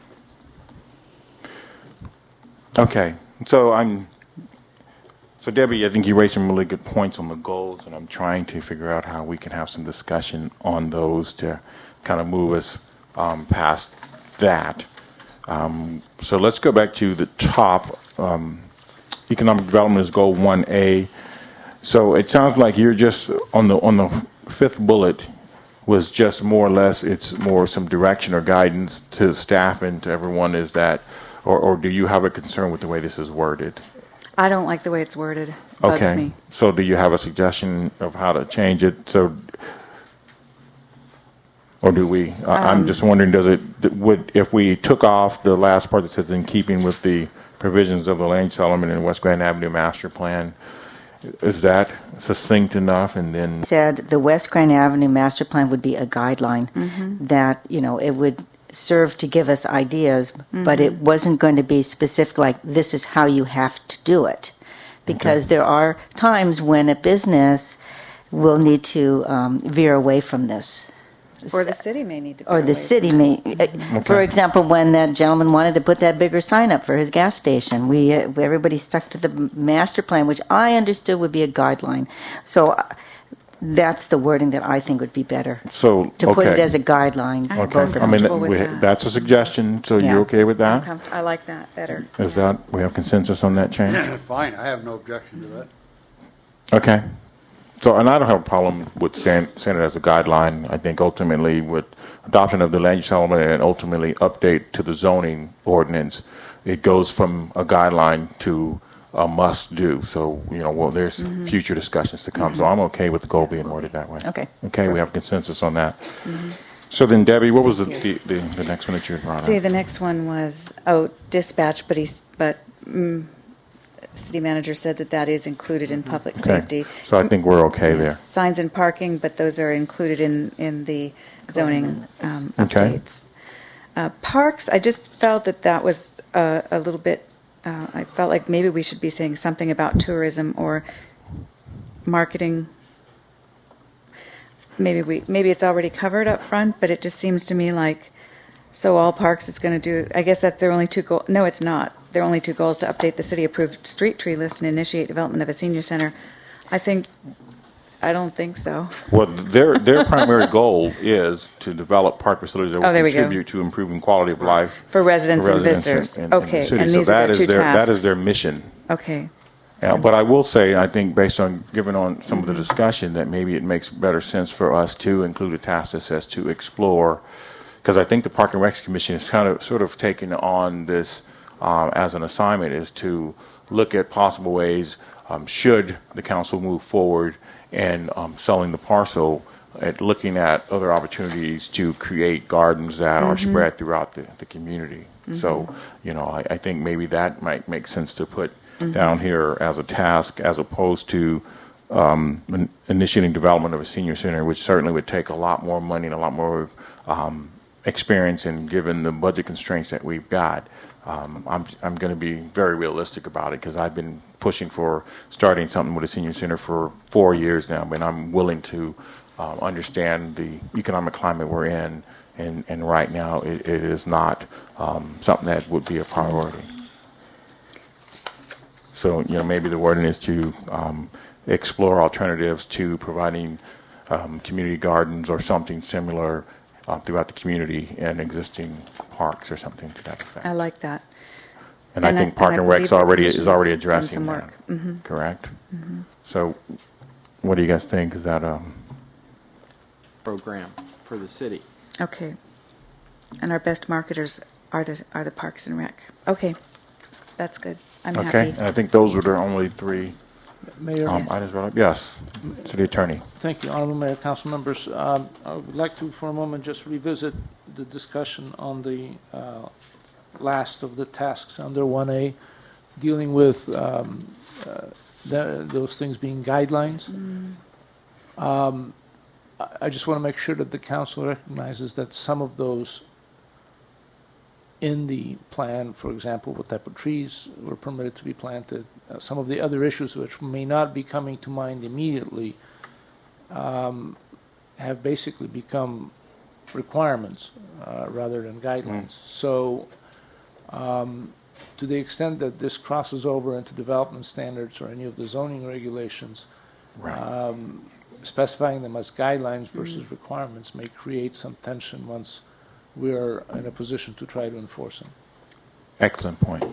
Okay. So Debbie, I think you raised some really good points on the goals, and I'm trying to figure out how we can have some discussion on those to kind of move us past that. So let's go back to the top. Economic development is goal 1A. So it sounds like you're just on the fifth bullet was just more or less, it's more some direction or guidance to staff and to everyone. Is that, or do you have a concern with the way this is worded? I don't like the way it's worded. It bugs me. So do you have a suggestion of how to change it? So, or do we? I'm just wondering, if we took off the last part that says in keeping with the provisions of the land use element in West Grand Avenue Master Plan, is that succinct enough? And then said the West Grand Avenue Master Plan would be a guideline that, it would serve to give us ideas, but it wasn't going to be specific like this is how you have to do it. Because there are times when a business will need to veer away from this. Or the city may need to. Or the city may. For example, when that gentleman wanted to put that bigger sign up for his gas station, everybody stuck to the master plan, which I understood would be a guideline. So that's the wording that I think would be better. So to put it as a guideline. That's a suggestion. So you're okay with that? I like that better. Is that we have consensus on that change? Fine, I have no objection to that. Okay. So, and I don't have a problem with saying it as a guideline. I think ultimately with adoption of the land use element and ultimately update to the zoning ordinance, it goes from a guideline to a must do. So, there's future discussions to come. So I'm okay with the goal being worded that way. Okay. Okay, we have consensus on that. So then, Debbie, what was the next one that you had brought up? See, the next one was, dispatch, but city manager said that is included in public safety. So I think we're okay there. Signs and parking, but those are included in the zoning updates. Parks, I just felt that was a little bit, I felt like maybe we should be saying something about tourism or marketing. Maybe it's already covered up front, but it just seems to me like, so all parks is going to do, I guess that's their only two goals. No, it's not. Their only two goals to update the city-approved street tree list and initiate development of a senior center. I don't think so. Well, their primary goal is to develop park facilities that will contribute to improving quality of life for residents and visitors. In the city. And these are their two tasks. That is their mission. Okay. But I will say, I think based on given on some of the discussion, that maybe it makes better sense for us to include a task that says to explore, because I think the Park and Recs Commission is sort of taking on this as an assignment, is to look at possible ways, should the council move forward and selling the parcel, at looking at other opportunities to create gardens that are spread throughout the community. So, I think maybe that might make sense to put down here as a task, as opposed to initiating development of a senior center, which certainly would take a lot more money and a lot more experience, and given the budget constraints that we've got. I'm going to be very realistic about it, because I've been pushing for starting something with a senior center for 4 years now, but I'm willing to understand the economic climate we're in, and right now it is not something that would be a priority. So, maybe the wording is to explore alternatives to providing community gardens or something similar throughout the community and existing parks or something to that effect. I like that. And I think Park and Recs is already addressing that. Correct? So what do you guys think? Is that a program for the city? Okay. And our best marketers are the Parks and Rec. Okay. That's good. I'm happy. Okay. And I think those were the only three Mayor? Yes. City Attorney. Thank you, Honorable Mayor, Council members. I would like to, for a moment, just revisit the discussion on the last of the tasks under 1A, dealing with those things being guidelines. I just want to make sure that the council recognizes that some of those in the plan, for example, what type of trees were permitted to be planted, some of the other issues which may not be coming to mind immediately, have basically become requirements rather than guidelines. So to the extent that this crosses over into development standards or any of the zoning regulations, specifying them as guidelines versus requirements may create some tension once we are in a position to try to enforce them. Excellent point.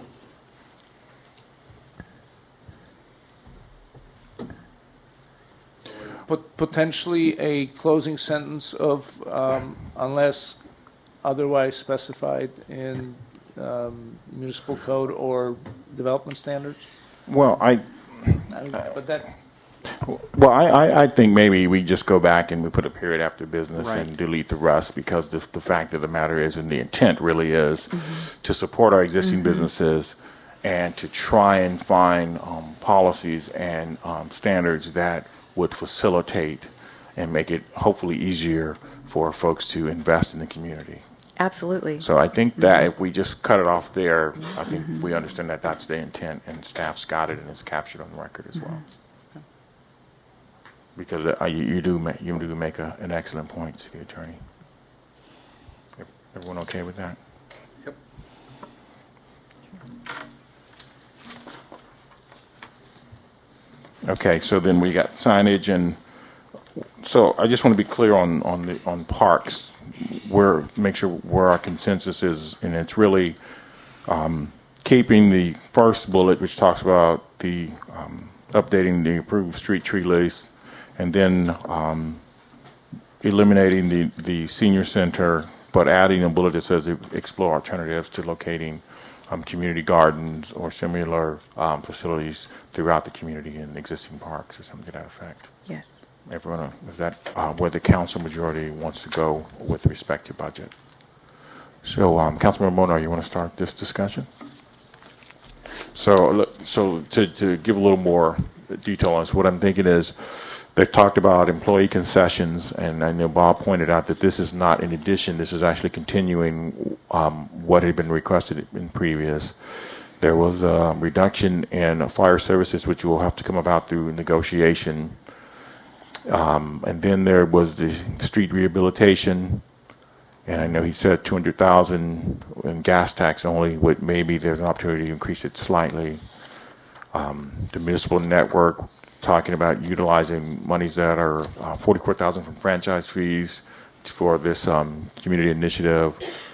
Potentially a closing sentence of unless otherwise specified in municipal code or development standards? Well, but that. Well, I think maybe we just go back and we put a period after business and delete the rest, because the fact of the matter is, and the intent really is, to support our existing businesses and to try and find policies and standards that would facilitate and make it hopefully easier for folks to invest in the community. Absolutely. So I think that if we just cut it off there, I think we understand that that's the intent, and staff's got it and it's captured on the record as well. Because you do make an excellent point, City Attorney. Everyone okay with that? Yep. Okay, so then we got signage, and so I just want to be clear on parks, make sure where our consensus is, and it's really keeping the first bullet, which talks about the updating the approved street tree list, and then eliminating the senior center, but adding a bullet that says explore alternatives to locating community gardens or similar facilities throughout the community in existing parks or something to that effect. Yes. Everyone, is that where the council majority wants to go with respect to budget? So, Councilmember Monar, you want to start this discussion? So to give a little more detail on this, what I'm thinking is, they've talked about employee concessions, and I know Bob pointed out that this is not in addition. This is actually continuing what had been requested in previous. There was a reduction in fire services, which will have to come about through negotiation. And then there was the street rehabilitation, and I know he said $200,000 in gas tax only. With maybe there's an opportunity to increase it slightly. The municipal network, talking about utilizing monies that are $44,000 from franchise fees for this community initiative,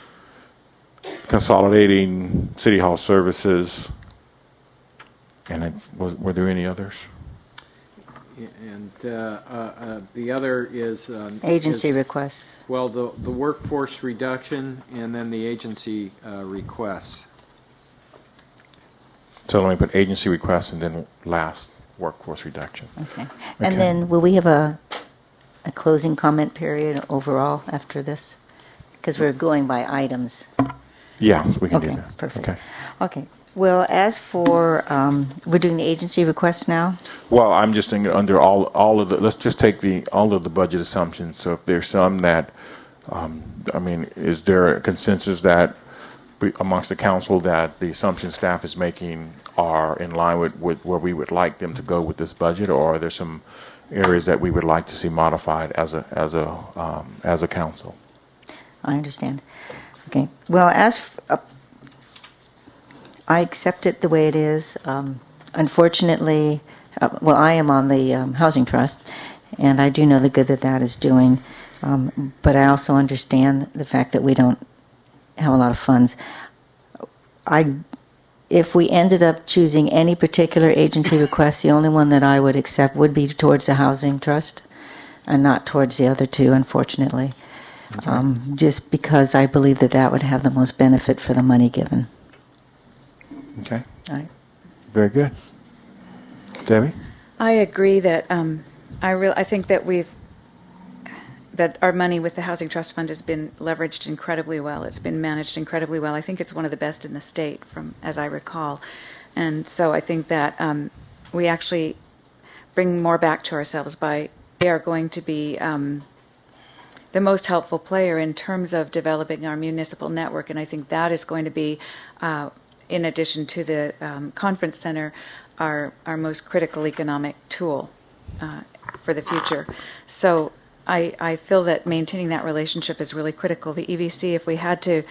consolidating city hall services, and were there any others? And the other is agency requests. Well, the workforce reduction, and then the agency requests. So let me put agency requests and then last workforce reduction. Okay. And then will we have a closing comment period overall after this? Because we're going by items. Yeah, we can do that. Okay, perfect. Okay. Well, as for, we're doing the agency requests now? Well, I'm just thinking under all of the, let's just take all of the budget assumptions. So if there's some that, is there a consensus that amongst the council that the assumptions staff is making are in line with where we would like them to go with this budget, or are there some areas that we would like to see modified as a council? I understand. Okay. Well, I accept it the way it is. Unfortunately, I am on the Housing Trust, and I do know the good that is doing, but I also understand the fact that we don't have a lot of funds. If we ended up choosing any particular agency request, the only one that I would accept would be towards the Housing Trust and not towards the other two, unfortunately, just because I believe that would have the most benefit for the money given. Okay. All right. Very good. Debbie? I agree that I think that that our money with the Housing Trust Fund has been leveraged incredibly well. It's been managed incredibly well. I think it's one of the best in the state, as I recall. And so I think that we actually bring more back to ourselves by they are going to be the most helpful player in terms of developing our municipal network, and I think that is going to be, in addition to the conference center, our most critical economic tool for the future. So I feel that maintaining that relationship is really critical. The EVC, if we had to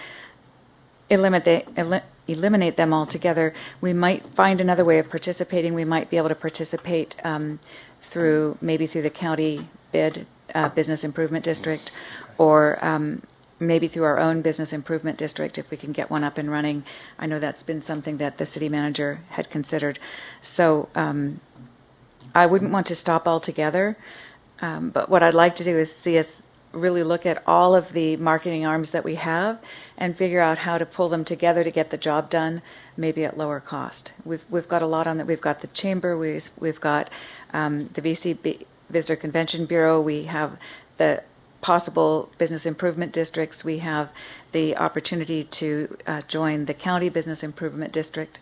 eliminate them altogether, we might find another way of participating. We might be able to participate through the county bid business improvement district, or maybe through our own business improvement district if we can get one up and running. I know that's been something that the city manager had considered. So I wouldn't want to stop altogether, but what I'd like to do is see us really look at all of the marketing arms that we have and figure out how to pull them together to get the job done, maybe at lower cost. We've got a lot on that. We've got the chamber. We've got the VC Visitor Convention Bureau. We have the possible business improvement districts. We have the opportunity to join the county business improvement district.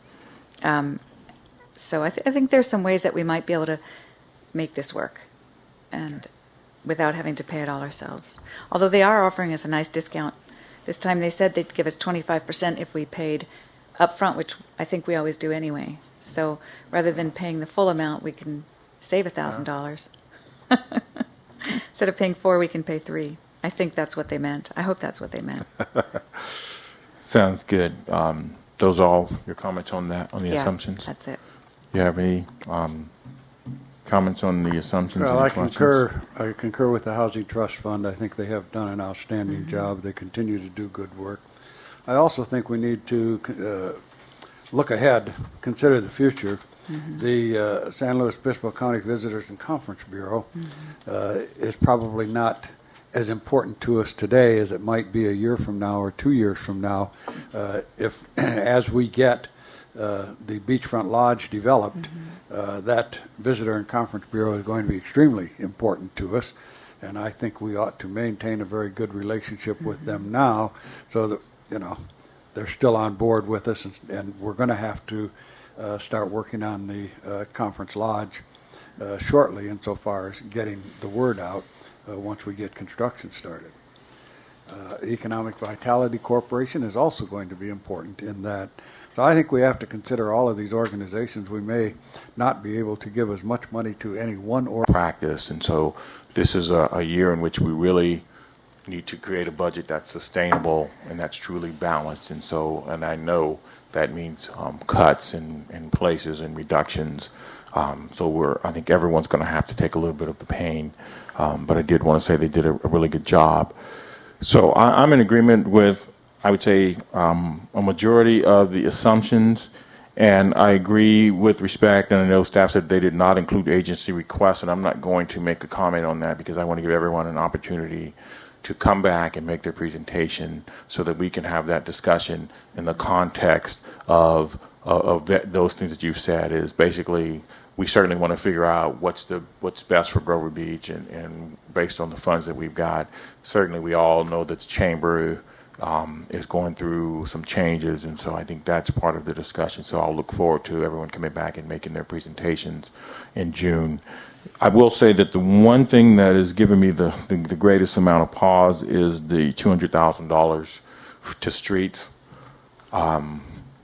So I think there's some ways that we might be able to make this work, and without having to pay it all ourselves. Although they are offering us a nice discount. This time they said they'd give us 25% if we paid up front, which I think we always do anyway. So rather than paying the full amount, we can save $1,000. Instead of paying $4, we can pay $3. I think that's what they meant. I hope that's what they meant. Sounds good. Those are all your comments on that, on the assumptions? That's it. You have any comments on the assumptions? Well, I concur with the Housing Trust Fund. I think they have done an outstanding job. They continue to do good work. I also think we need to look ahead, consider the future. The San Luis Obispo County Visitors and Conference Bureau is probably not as important to us today as it might be a year from now or 2 years from now. If as we get the Beachfront Lodge developed, that Visitor and Conference Bureau is going to be extremely important to us, and I think we ought to maintain a very good relationship with them now, so that they're still on board with us, and we're going to have to start working on the Conference Lodge shortly, insofar as getting the word out once we get construction started. Economic Vitality Corporation is also going to be important in that. So I think we have to consider all of these organizations. We may not be able to give as much money to any one practice, and so this is a year in which we really need to create a budget that's sustainable and that's truly balanced. And I know that means cuts in places and reductions. So I think everyone's going to have to take a little bit of the pain. But I did want to say they did a really good job. So I'm in agreement with, I would say, a majority of the assumptions, and I agree with respect, and I know staff said they did not include agency requests, and I'm not going to make a comment on that because I want to give everyone an opportunity to come back and make their presentation so that we can have that discussion in the context of those things that you've said. Is basically we certainly want to figure out what's best for Grover Beach, and based on the funds that we've got. Certainly we all know that the chamber is going through some changes, and so I think that's part of the discussion. So I'll look forward to everyone coming back and making their presentations in June. I will say that the one thing that has given me the greatest amount of pause is the $200,000 to streets. And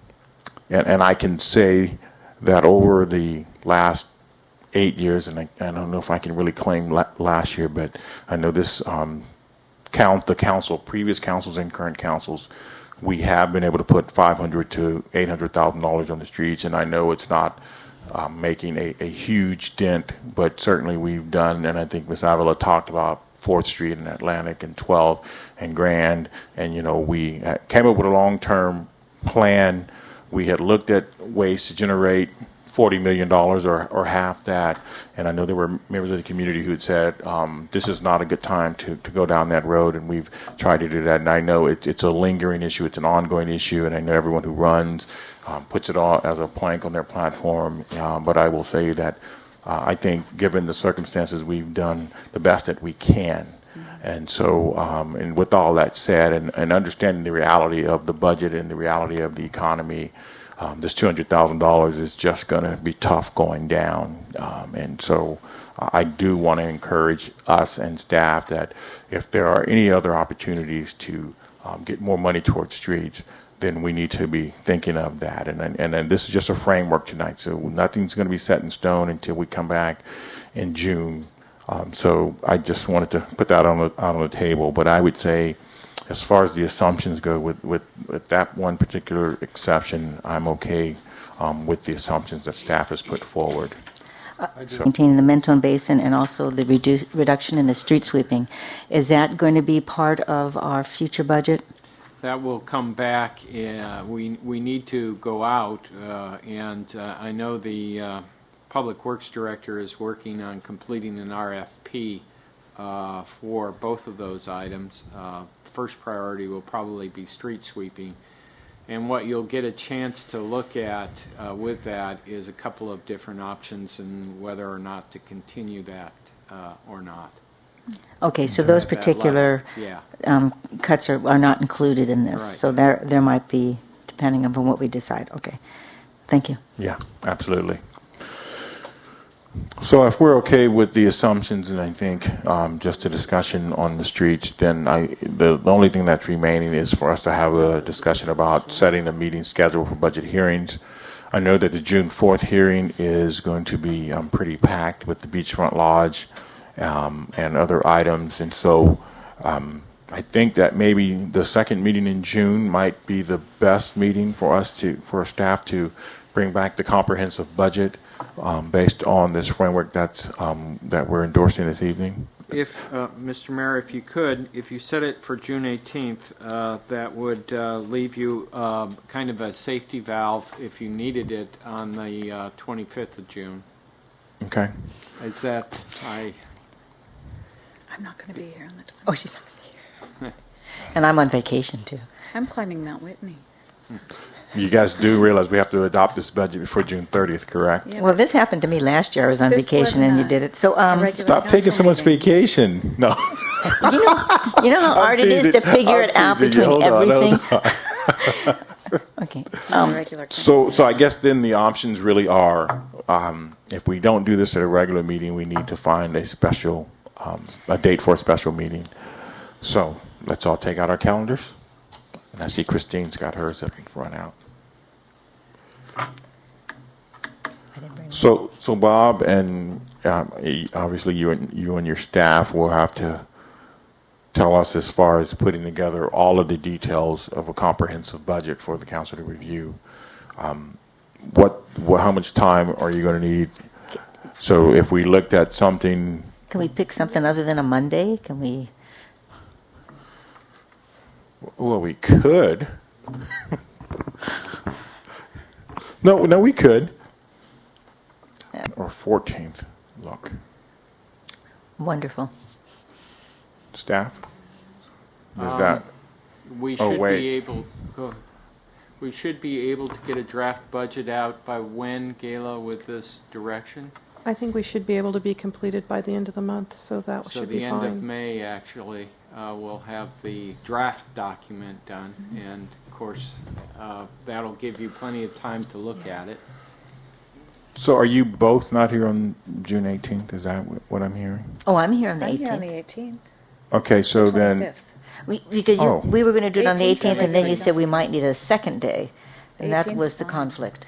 I can say that over the last 8 years, and I don't know if I can really claim last year, but I know this the council, previous councils and current councils, we have been able to put $500,000 to $800,000 on the streets, and I know it's not making a huge dent, but certainly we've done, and I think Ms. Avila talked about 4th Street and Atlantic and 12th and Grand, and we came up with a long-term plan. We had looked at ways to generate $40 million or half that, and I know there were members of the community who had said this is not a good time to go down that road, and we've tried to do that, and I know it's a lingering issue, it's an ongoing issue, and I know everyone who runs puts it all as a plank on their platform, but I will say that I think given the circumstances, we've done the best that we can. And so, and with all that said, and understanding the reality of the budget and the reality of the economy, this $200,000 is just going to be tough going down. And so I do want to encourage us and staff that if there are any other opportunities to get more money towards streets, then we need to be thinking of that. And this is just a framework tonight, so nothing's going to be set in stone until we come back in June. So I just wanted to put that out on the table. But I would say, as far as the assumptions go, with that one particular exception, I'm okay with the assumptions that staff has put forward. Maintaining the Mentone Basin and also the reduction in the street sweeping. Is that going to be part of our future budget? That will come back. We need to go out, and I know the Public Works Director is working on completing an RFP for both of those items. First priority will probably be street sweeping. And what you'll get a chance to look at with that is a couple of different options and whether or not to continue that or not. Okay, so those particular cuts are not included in this. Right. So there might be, depending on what we decide. Okay, thank you. Yeah, absolutely. So if we're okay with the assumptions, and I think just a discussion on the streets, then the only thing that's remaining is for us to have a discussion about setting a meeting schedule for budget hearings. I know that the June 4th hearing is going to be pretty packed with the Beachfront Lodge and other items, and so I think that maybe the second meeting in June might be the best meeting for staff to bring back the comprehensive budget based on this framework that we're endorsing this evening. If, Mr. Mayor, if you set it for June 18th, that would leave you kind of a safety valve if you needed it on the 25th of June. Okay. Is that, I'm not going to be here on the 20th. Oh, she's not going to be here. And I'm on vacation, too. I'm climbing Mount Whitney. You guys do realize we have to adopt this budget before June 30th, correct? Yeah, well, this happened to me last year. I was on vacation, and you did it. So, stop taking so much vacation. No. you know how hard it is to figure it out between everything. Okay. So I guess then the options really are, if we don't do this at a regular meeting, we need to find a date for a special meeting. So let's all take out our calendars. And I see Christine's got hers up in front out. So Bob, and obviously you and your staff will have to tell us as far as putting together all of the details of a comprehensive budget for the council to review. How much time are you going to need? So if we looked at something, can we pick something other than a Monday? Can we? Well, we could. No, we could. Or 14th. Look. Wonderful. Staff? Is that? We should be able to get a draft budget out by when, Gayla, with this direction? I think we should be able to be completed by the end of the month, so that should be fine. So the end of May, actually, we'll have the draft document done, and of course, that'll give you plenty of time to look at it. So are you both not here on June 18th? Is that what I'm hearing? Oh, I'm here on the 18th. I'm here on the 18th. Okay, so then... Because we were going to do it on the 18th, and then you said we might need a second day, and that was the conflict.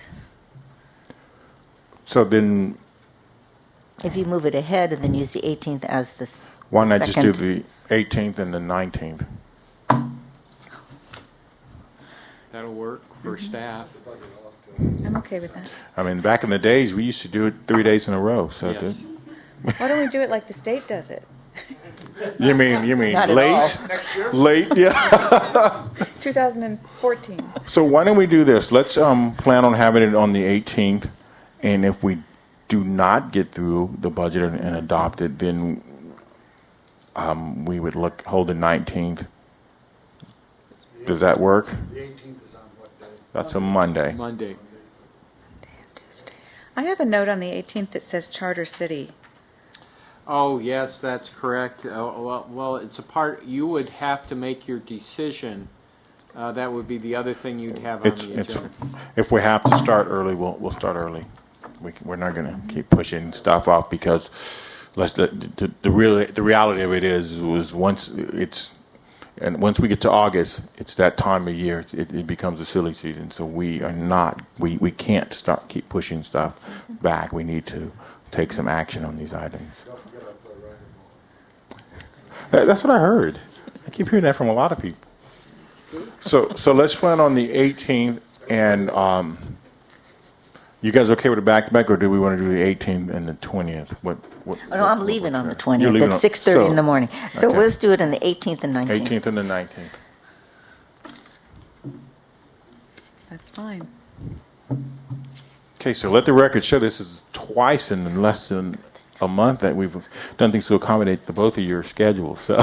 So then... If you move it ahead and then use the 18th as the why not just do the 18th and the 19th? That'll work for staff. I'm okay with that. I mean, back in the days, we used to do it 3 days in a row. So yes. Why don't we do it like the state does it? You mean late? Late, yeah. 2014. So why don't we do this? Let's plan on having it on the 18th, and if we do not get through the budget and adopt it, then we would hold the 19th. Does that work? The 18th is on what day? That's a Monday. Monday. I have a note on the 18th that says Charter City. Oh, yes, that's correct. Well, it's a part. You would have to make your decision that would be the other thing you'd have on the agenda. If we have to start early, we'll start early. We're not going to keep pushing stuff off because the reality of it is once we get to August, it's that time of year. It becomes a silly season. So we can't keep pushing stuff back. We need to take some action on these items. That's what I heard. I keep hearing that from a lot of people. So let's plan on the 18th, and you guys okay with the back-to-back, or do we want to do the 18th and the 20th? No, I'm leaving on the 20th at 6:30 in the morning. So let's do it on the 18th and 19th. 18th and the 19th. That's fine. Okay, so let the record show this is twice in less than a month that we've done things to accommodate the both of your schedules. So.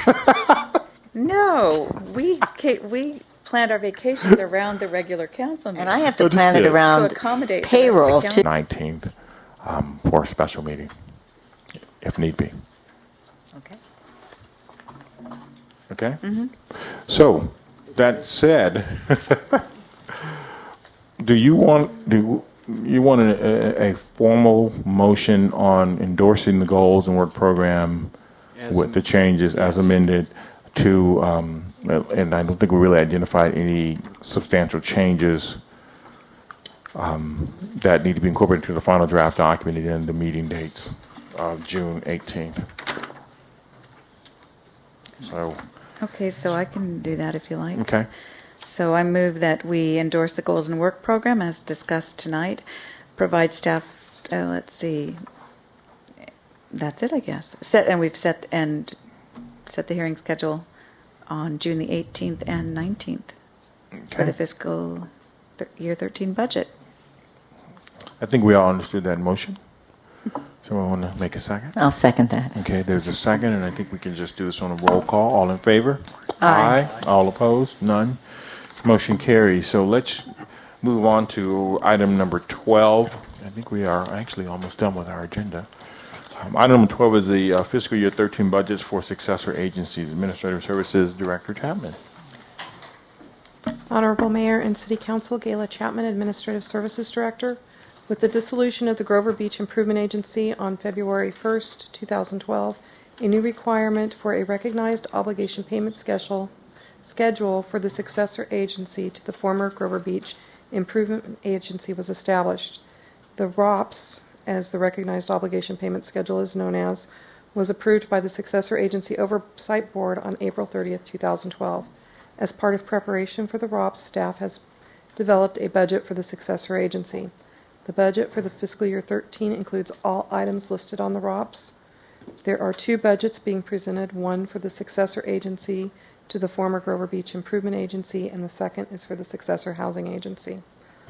No, we planned our vacations around the regular council meeting. And I have to plan it around to accommodate payroll. 19th for a special meeting, if need be. Okay. Okay? Mm-hmm. So, that said, do you want a formal motion on endorsing the goals and work program with the changes as amended to, and I don't think we really identified any substantial changes that need to be incorporated into the final draft document and then the meeting dates of June 18th. So. Okay, so I can do that if you like. Okay. So I move that we endorse the goals and work program as discussed tonight, provide staff, let's see, that's it, I guess. We've set the hearing schedule on June the 18th and 19th for the fiscal year 13 budget. I think we all understood that motion. Someone want to make a second? I'll second that. Okay, there's a second, and I think we can just do this on a roll call. All in favor? Aye. All opposed? None. Motion carries. So let's move on to item number 12. I think we are actually almost done with our agenda. Item number 12 is the fiscal year 13 budgets for successor agencies. Administrative Services Director Chapman. Honorable Mayor and City Council, Gayla Chapman, Administrative Services Director. With the dissolution of the Grover Beach Improvement Agency on February 1st, 2012, a new requirement for a recognized obligation payment schedule for the successor agency to the former Grover Beach Improvement Agency was established. The ROPS, as the Recognized Obligation Payment Schedule is known as, was approved by the Successor Agency Oversight Board on April 30th, 2012. As part of preparation for the ROPS, staff has developed a budget for the successor agency. The budget for the fiscal year 13 includes all items listed on the ROPS. There are two budgets being presented, one for the successor agency to the former Grover Beach Improvement Agency, and the second is for the successor housing agency.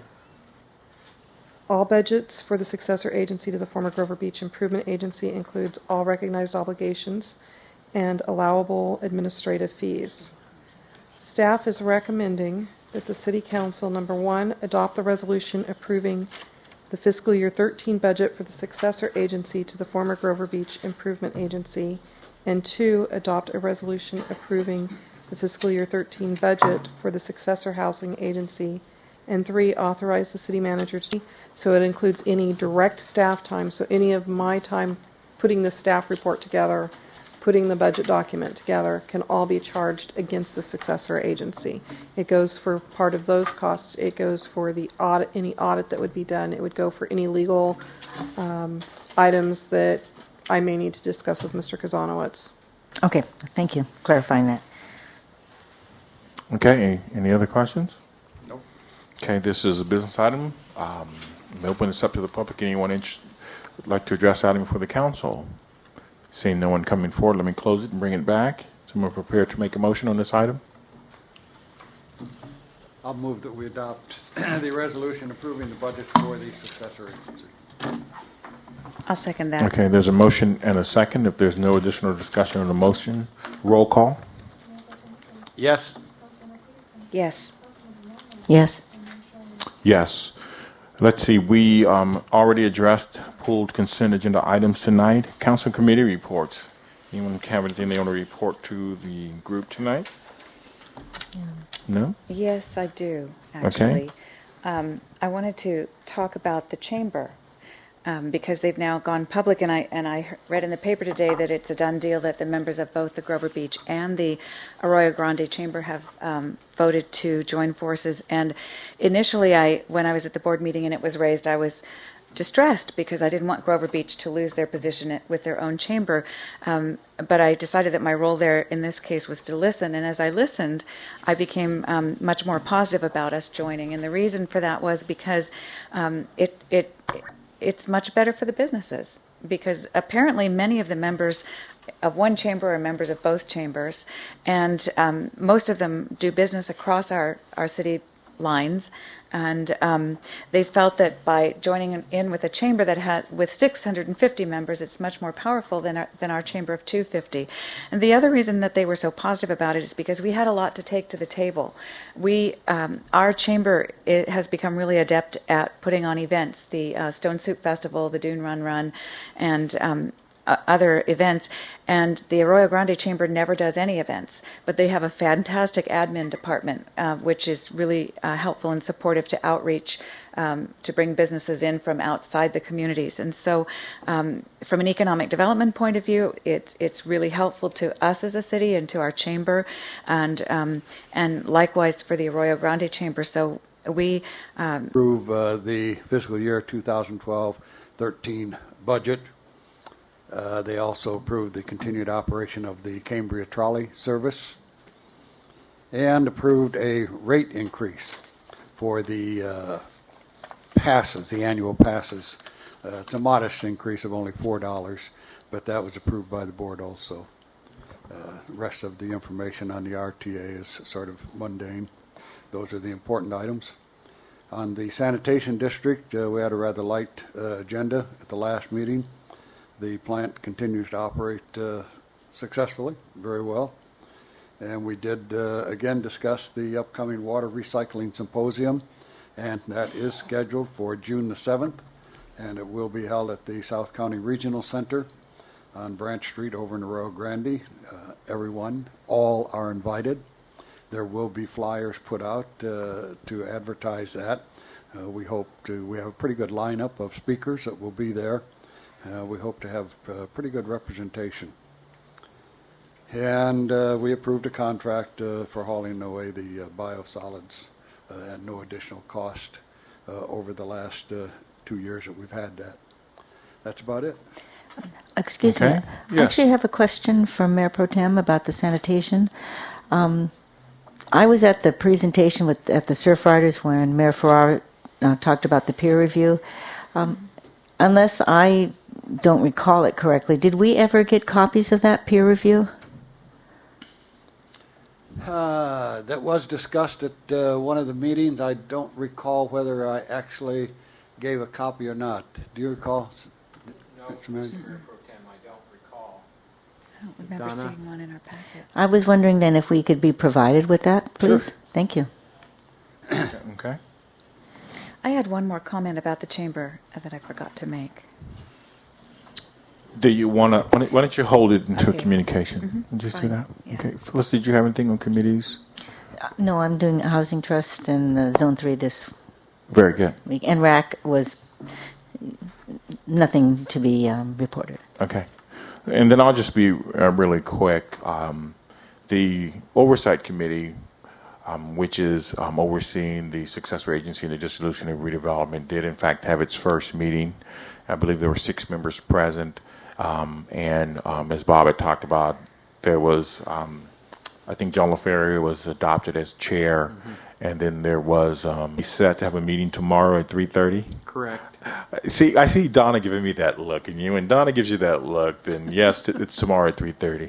All budgets for the successor agency to the former Grover Beach Improvement Agency includes all recognized obligations and allowable administrative fees. Staff is recommending that the City Council, number one, adopt the resolution approving the fiscal year 13 budget for the successor agency to the former Grover Beach Improvement Agency, and two, adopt a resolution approving the fiscal year 13 budget for the successor housing agency, and three, authorize the city manager to, so it includes any direct staff time, so any of my time putting the staff report together, putting the budget document together, can all be charged against the successor agency. It goes for part of those costs. It goes for the audit, any audit that would be done. It would go for any legal items that I may need to discuss with Mr. Kazanowicz. Okay, thank you for clarifying that. Okay, any other questions? Nope. Okay, this is a business item. I'm open this up to the public. Anyone would like to address the item for the council? Seeing no one coming forward, let me close it and bring it back. Someone prepared to make a motion on this item? I'll move that we adopt the resolution approving the budget for the successor agency. I'll second that. Okay, there's a motion and a second. If there's no additional discussion on the motion, roll call. Yes. Yes. Yes. Yes. Let's see, we already addressed pooled consent agenda items tonight. Council committee reports. Anyone have anything they want to report to the group tonight? No? Yes, I do, actually. I wanted to talk about the chamber because they've now gone public, and I read in the paper today that it's a done deal that the members of both the Grover Beach and the Arroyo Grande Chamber have voted to join forces. And initially, when I was at the board meeting and it was raised, I was distressed because I didn't want Grover Beach to lose their position with their own chamber. But I decided that my role there in this case was to listen. And as I listened, I became much more positive about us joining. And the reason for that was because it's much better for the businesses. Because apparently many of the members of one chamber are members of both chambers. And most of them do business across our city lines. And they felt that by joining in with a chamber that had with 650 members, it's much more powerful than our chamber of 250. And the other reason that they were so positive about it is because we had a lot to take to the table. Our chamber has become really adept at putting on events, the Stone Soup Festival, the Dune Run, and other events, and the Arroyo Grande Chamber never does any events, but they have a fantastic admin department, which is really helpful and supportive to outreach to bring businesses in from outside the communities. And so from an economic development point of view, it's really helpful to us as a city and to our chamber, and likewise for the Arroyo Grande Chamber. So we approve the fiscal year 2012-13 budget. They also approved the continued operation of the Cambria Trolley Service and approved a rate increase for the passes, the annual passes. It's a modest increase of only $4, but that was approved by the board also. The rest of the information on the RTA is sort of mundane. Those are the important items. On the sanitation district, we had a rather light agenda at the last meeting. The plant continues to operate successfully, very well. And we did, again, discuss the upcoming water recycling symposium, and that is scheduled for June the 7th, and it will be held at the South County Regional Center on Branch Street over in Arroyo Grande. All are invited. There will be flyers put out to advertise that. We have a pretty good lineup of speakers that will be there. We hope to have pretty good representation. And we approved a contract for hauling away the biosolids at no additional cost over the last 2 years that we've had that. That's about it. Excuse me. Yes. I actually have a question from Mayor Pro Tem about the sanitation. I was at the presentation at the Surf Riders when Mayor Farrar talked about the peer review. Unless I don't recall it correctly, did we ever get copies of that peer review? That was discussed at one of the meetings. I don't recall whether I actually gave a copy or not. Do you recall? No, Mr. Mayor Pro Tem, I don't recall. I don't remember Donna? seeing one in our packet. I was wondering then if we could be provided with that, please. Sure. Thank you. Okay. I had one more comment about the chamber that I forgot to make. Do you want to? Why don't you hold it until Okay. communication? Mm-hmm. Just Fine. do that. Yeah. Okay. Phyllis, did you have anything on committees? No, I'm doing Housing Trust and Zone 3 this Very good. week. And RAC was nothing to be reported. Okay. And then I'll just be really quick. The Oversight Committee, which is overseeing the successor agency in the dissolution and redevelopment, did in fact have its first meeting. I believe there were 6 members present. And as Bob had talked about, there was, I think John LaFerrier was adopted as chair. Mm-hmm. And then there was, he's set to have a meeting tomorrow at 3:30. Correct. See, I see Donna giving me that look, and when Donna gives you that look, then yes, it's tomorrow at 3:30.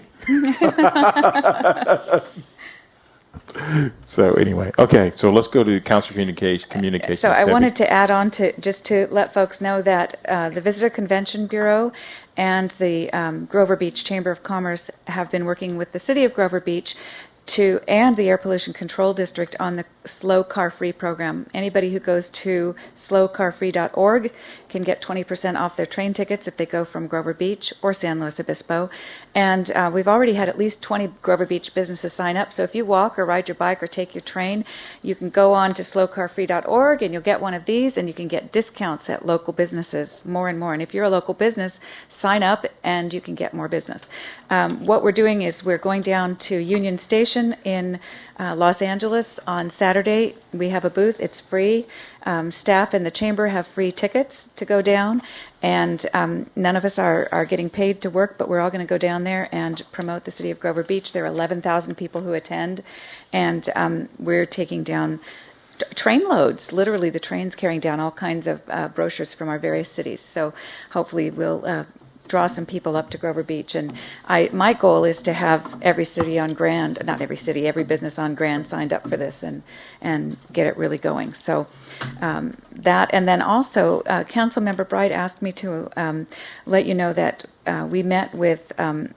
So anyway, okay. So let's go to council communication. So I wanted to add on to just to let folks know that the Visitor Convention Bureau and the Grover Beach Chamber of Commerce have been working with the City of Grover Beach and the Air Pollution Control District on the Slow Car Free program. Anybody who goes to slowcarfree.org can get 20% off their train tickets if they go from Grover Beach or San Luis Obispo. And we've already had at least 20 Grover Beach businesses sign up. So if you walk or ride your bike or take your train, you can go on to slowcarfree.org and you'll get one of these, and you can get discounts at local businesses more and more. And if you're a local business, sign up and you can get more business. What we're doing is we're going down to Union Station in Los Angeles on Saturday. We have a booth. It's free. Staff in the chamber have free tickets to go down, and none of us are getting paid to work, but we're all going to go down there and promote the city of Grover Beach. There are 11,000 people who attend, and we're taking down train loads, literally the trains carrying down all kinds of brochures from our various cities. So hopefully we'll draw some people up to Grover Beach. And my goal is to have every city on Grand, not every city, every business on Grand signed up for this and get it really going. So that, and then also Councilmember Bright asked me to let you know that we met with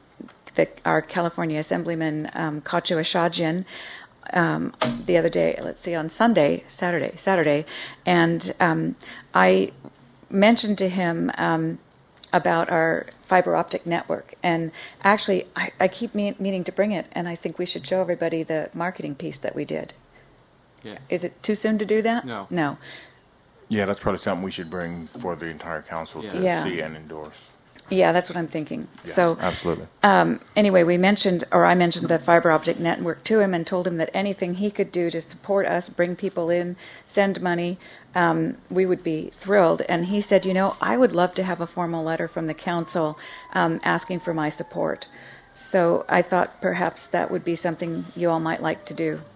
our California Assemblyman Kacho Ashajian the other day, on Saturday, and I mentioned to him about our fiber optic network. And actually, I keep meaning to bring it, and I think we should show everybody the marketing piece that we did. Yeah. Is it too soon to do that? No. No. Yeah, that's probably something we should bring for the entire council to see and endorse. Yeah, that's what I'm thinking. Yes, so absolutely. Anyway, I mentioned the fiber optic network to him and told him that anything he could do to support us, bring people in, send money, we would be thrilled. And he said, I would love to have a formal letter from the council asking for my support. So I thought perhaps that would be something you all might like to do.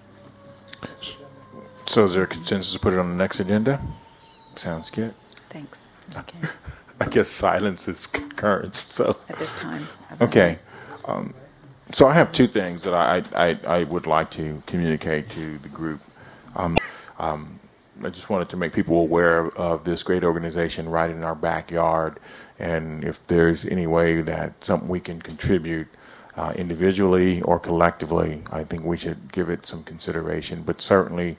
So is there a consensus to put it on the next agenda? Sounds good. Thanks. Okay. I guess silence is concurrence. So at this time. Okay. So I have two things that I would like to communicate to the group. I just wanted to make people aware of this great organization right in our backyard, and if there's any way that something we can contribute individually or collectively, I think we should give it some consideration. But certainly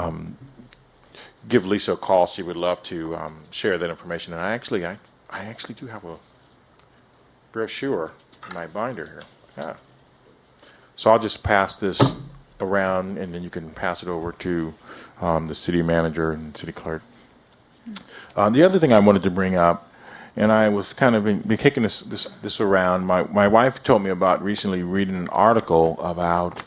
give Lisa a call. She would love to share that information. And I actually do have a brochure in my binder here. Yeah. So I'll just pass this around, and then you can pass it over to the city manager and city clerk. The other thing I wanted to bring up, and I was kind of been kicking this around. My wife told me about recently reading an article about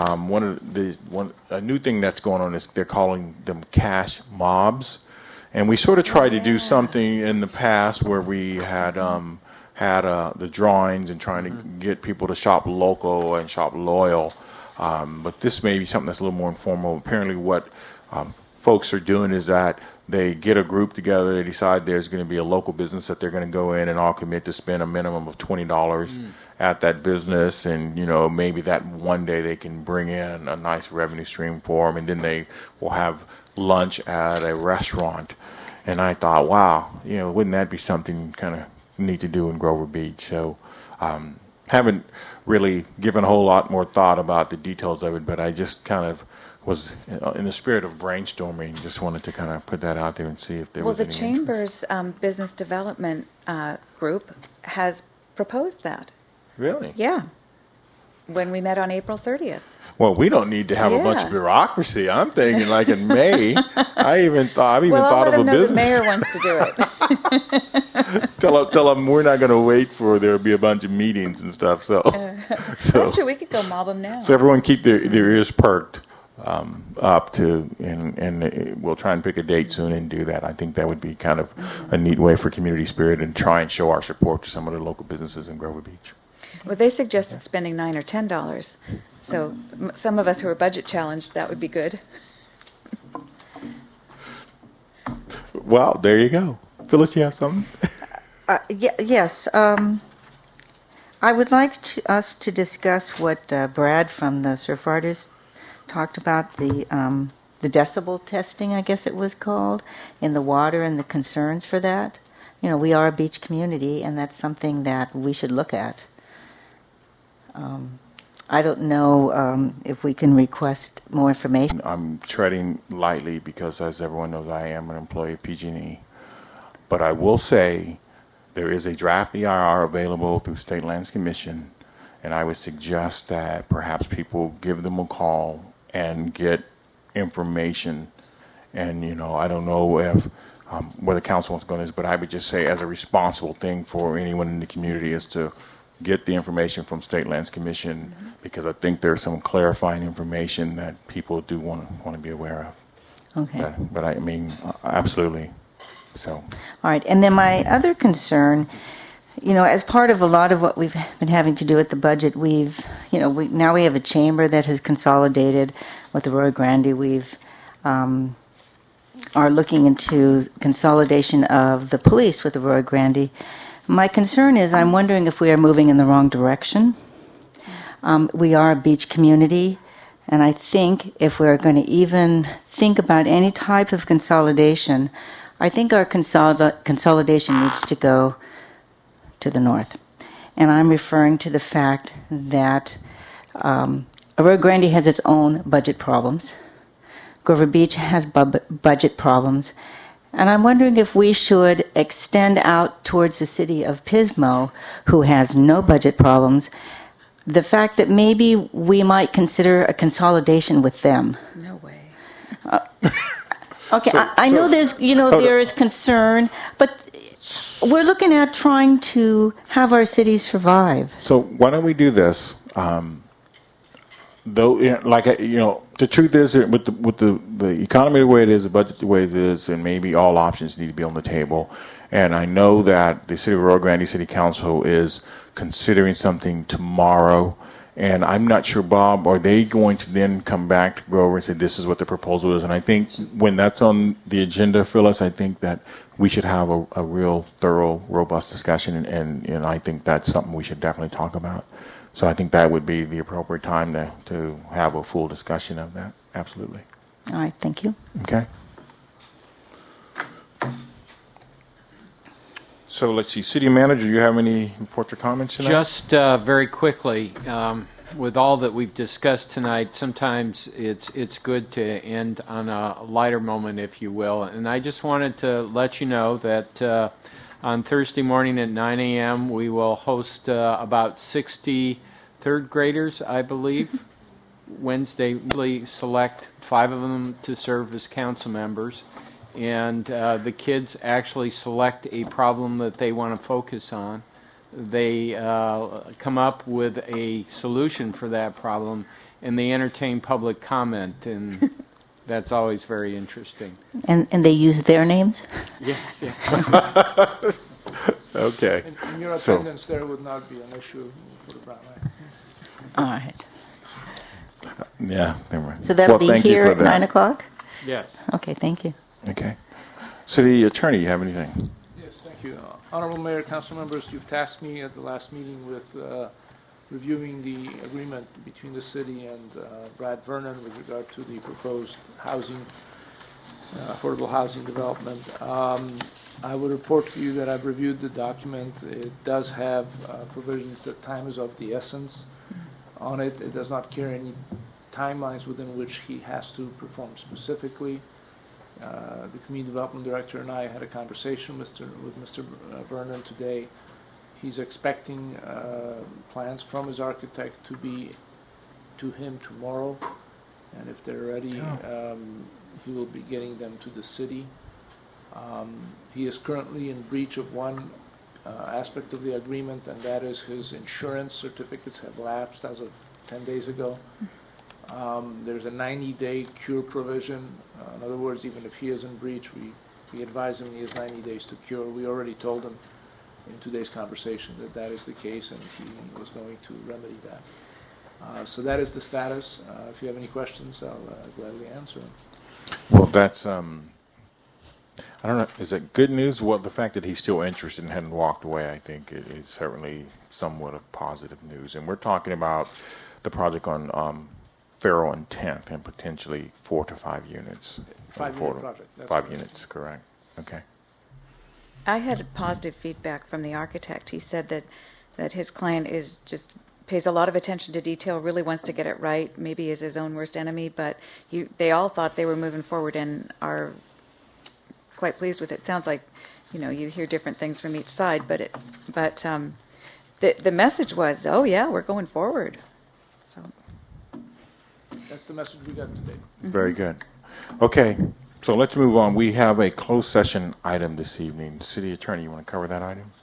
a new thing that's going on is they're calling them cash mobs, and we sort of tried to do something in the past where we had the drawings and trying to get people to shop local and shop loyal, but this may be something that's a little more informal. Apparently, what folks are doing is that they get a group together. They decide there's going to be a local business that they're going to go in and all commit to spend a minimum of $20 at that business, and maybe that one day they can bring in a nice revenue stream for them, and then they will have lunch at a restaurant. And I thought, wow, wouldn't that be something kind of neat to do in Grover Beach? So haven't really given a whole lot more thought about the details of it, but I just kind of was in the spirit of brainstorming, just wanted to kind of put that out there and see if there was any the Chamber's business development group has proposed that. Really? Yeah. When we met on April 30th. Well, we don't need to have a bunch of bureaucracy. I'm thinking like in May. I've even thought of a business. The mayor wants to do it. Tell them we're not going to wait for there to be a bunch of meetings and stuff. So that's true. We could go mob them now. So everyone keep their ears perked up to, and we'll try and pick a date soon and do that. I think that would be kind of a neat way for community spirit and try and show our support to some of the local businesses in Grover Beach. Well, they suggested spending $9 or $10. So some of us who are budget challenged, that would be good. Well, there you go. Phyllis, you have something? Yes. I would like us to discuss what Brad from the Surf Artists talked about, the decibel testing, I guess it was called, in the water and the concerns for that. We are a beach community, and that's something that we should look at. I don't know if we can request more information. I'm treading lightly because, as everyone knows, I am an employee of PG&E. But I will say there is a draft EIR available through State Lands Commission, and I would suggest that perhaps people give them a call and get information. And, you know, I don't know if where the council wants to go on this, but I would just say as a responsible thing for anyone in the community is to get the information from State Lands Commission, because I think there's some clarifying information that people do want to be aware of. Okay. But I mean, absolutely. So. All right. And then my other concern, you know, as part of a lot of what we've been having to do with the budget, now we have a chamber that has consolidated with the Rio Grande. We've are looking into consolidation of the police with the Rio Grande. My concern is I'm wondering if we are moving in the wrong direction. We are a beach community, and I think if we're going to even think about any type of consolidation, I think our consolidation needs to go to the north. And I'm referring to the fact that Rio Grande has its own budget problems. Grover Beach has budget problems. And I'm wondering if we should extend out towards the city of Pismo, who has no budget problems, the fact that maybe we might consider a consolidation with them. No way. Okay, I know there is concern, but we're looking at trying to have our city survive. So why don't we do this? The truth is that with the economy the way it is, the budget the way it is, and maybe all options need to be on the table. And I know that the City of Rio Grande City Council is considering something tomorrow. And I'm not sure, Bob, are they going to then come back to Grover and say this is what the proposal is? And I think when that's on the agenda, Phyllis, I think that we should have a real thorough, robust discussion. And I think that's something we should definitely talk about. So I think that would be the appropriate time to have a full discussion of that. Absolutely. All right. Thank you. Okay. So let's see. City Manager, do you have any reports or comments tonight? Just very quickly, with all that we've discussed tonight, sometimes it's good to end on a lighter moment, if you will. And I just wanted to let you know that on Thursday morning at 9 a.m., we will host about 60 third graders, I believe. Wednesday, we select 5 of them to serve as council members. And the kids actually select a problem that they want to focus on. They come up with a solution for that problem, and they entertain public comment, and that's always very interesting. And they use their names? Yes. Okay. And your attendance there would not be an issue for the Brown Act. All right. Yeah. Never mind. So that'll be here at 9 o'clock? Yes. Okay, thank you. Okay. City Attorney, you have anything? Yes, thank you. Honorable Mayor, council members, you've tasked me at the last meeting with reviewing the agreement between the city and Brad Vernon with regard to the proposed housing, affordable housing development. I would report to you that I've reviewed the document. It does have provisions that time is of the essence on it. It does not carry any timelines within which he has to perform specifically. The Community Development Director and I had a conversation with Mr. Vernon today. He's expecting plans from his architect to be to him tomorrow, and if they're ready, he will be getting them to the city. He is currently in breach of one aspect of the agreement, and that is his insurance certificates have lapsed as of 10 days ago. There's a 90-day cure provision. In other words, even if he is in breach, we advise him he has 90 days to cure. We already told him in today's conversation that that is the case, and he was going to remedy that. So that is the status. If you have any questions, I'll gladly answer them. Well, that's, I don't know, is it good news? Well, the fact that he's still interested and hadn't walked away, I think it's certainly somewhat of positive news. And we're talking about the project on Farrell and 10th and potentially 4 to 5 units. 5-unit project. That's 5 correct. units, correct. Okay. I had positive feedback from the architect. He said that his client is just pays a lot of attention to detail, really wants to get it right, maybe is his own worst enemy, but they all thought they were moving forward and are quite pleased with it. Sounds like, you hear different things from each side, but the message was, oh yeah, we're going forward. So that's the message we got today. Very good. Okay, so let's move on. We have a closed session item this evening. City Attorney, you want to cover that item?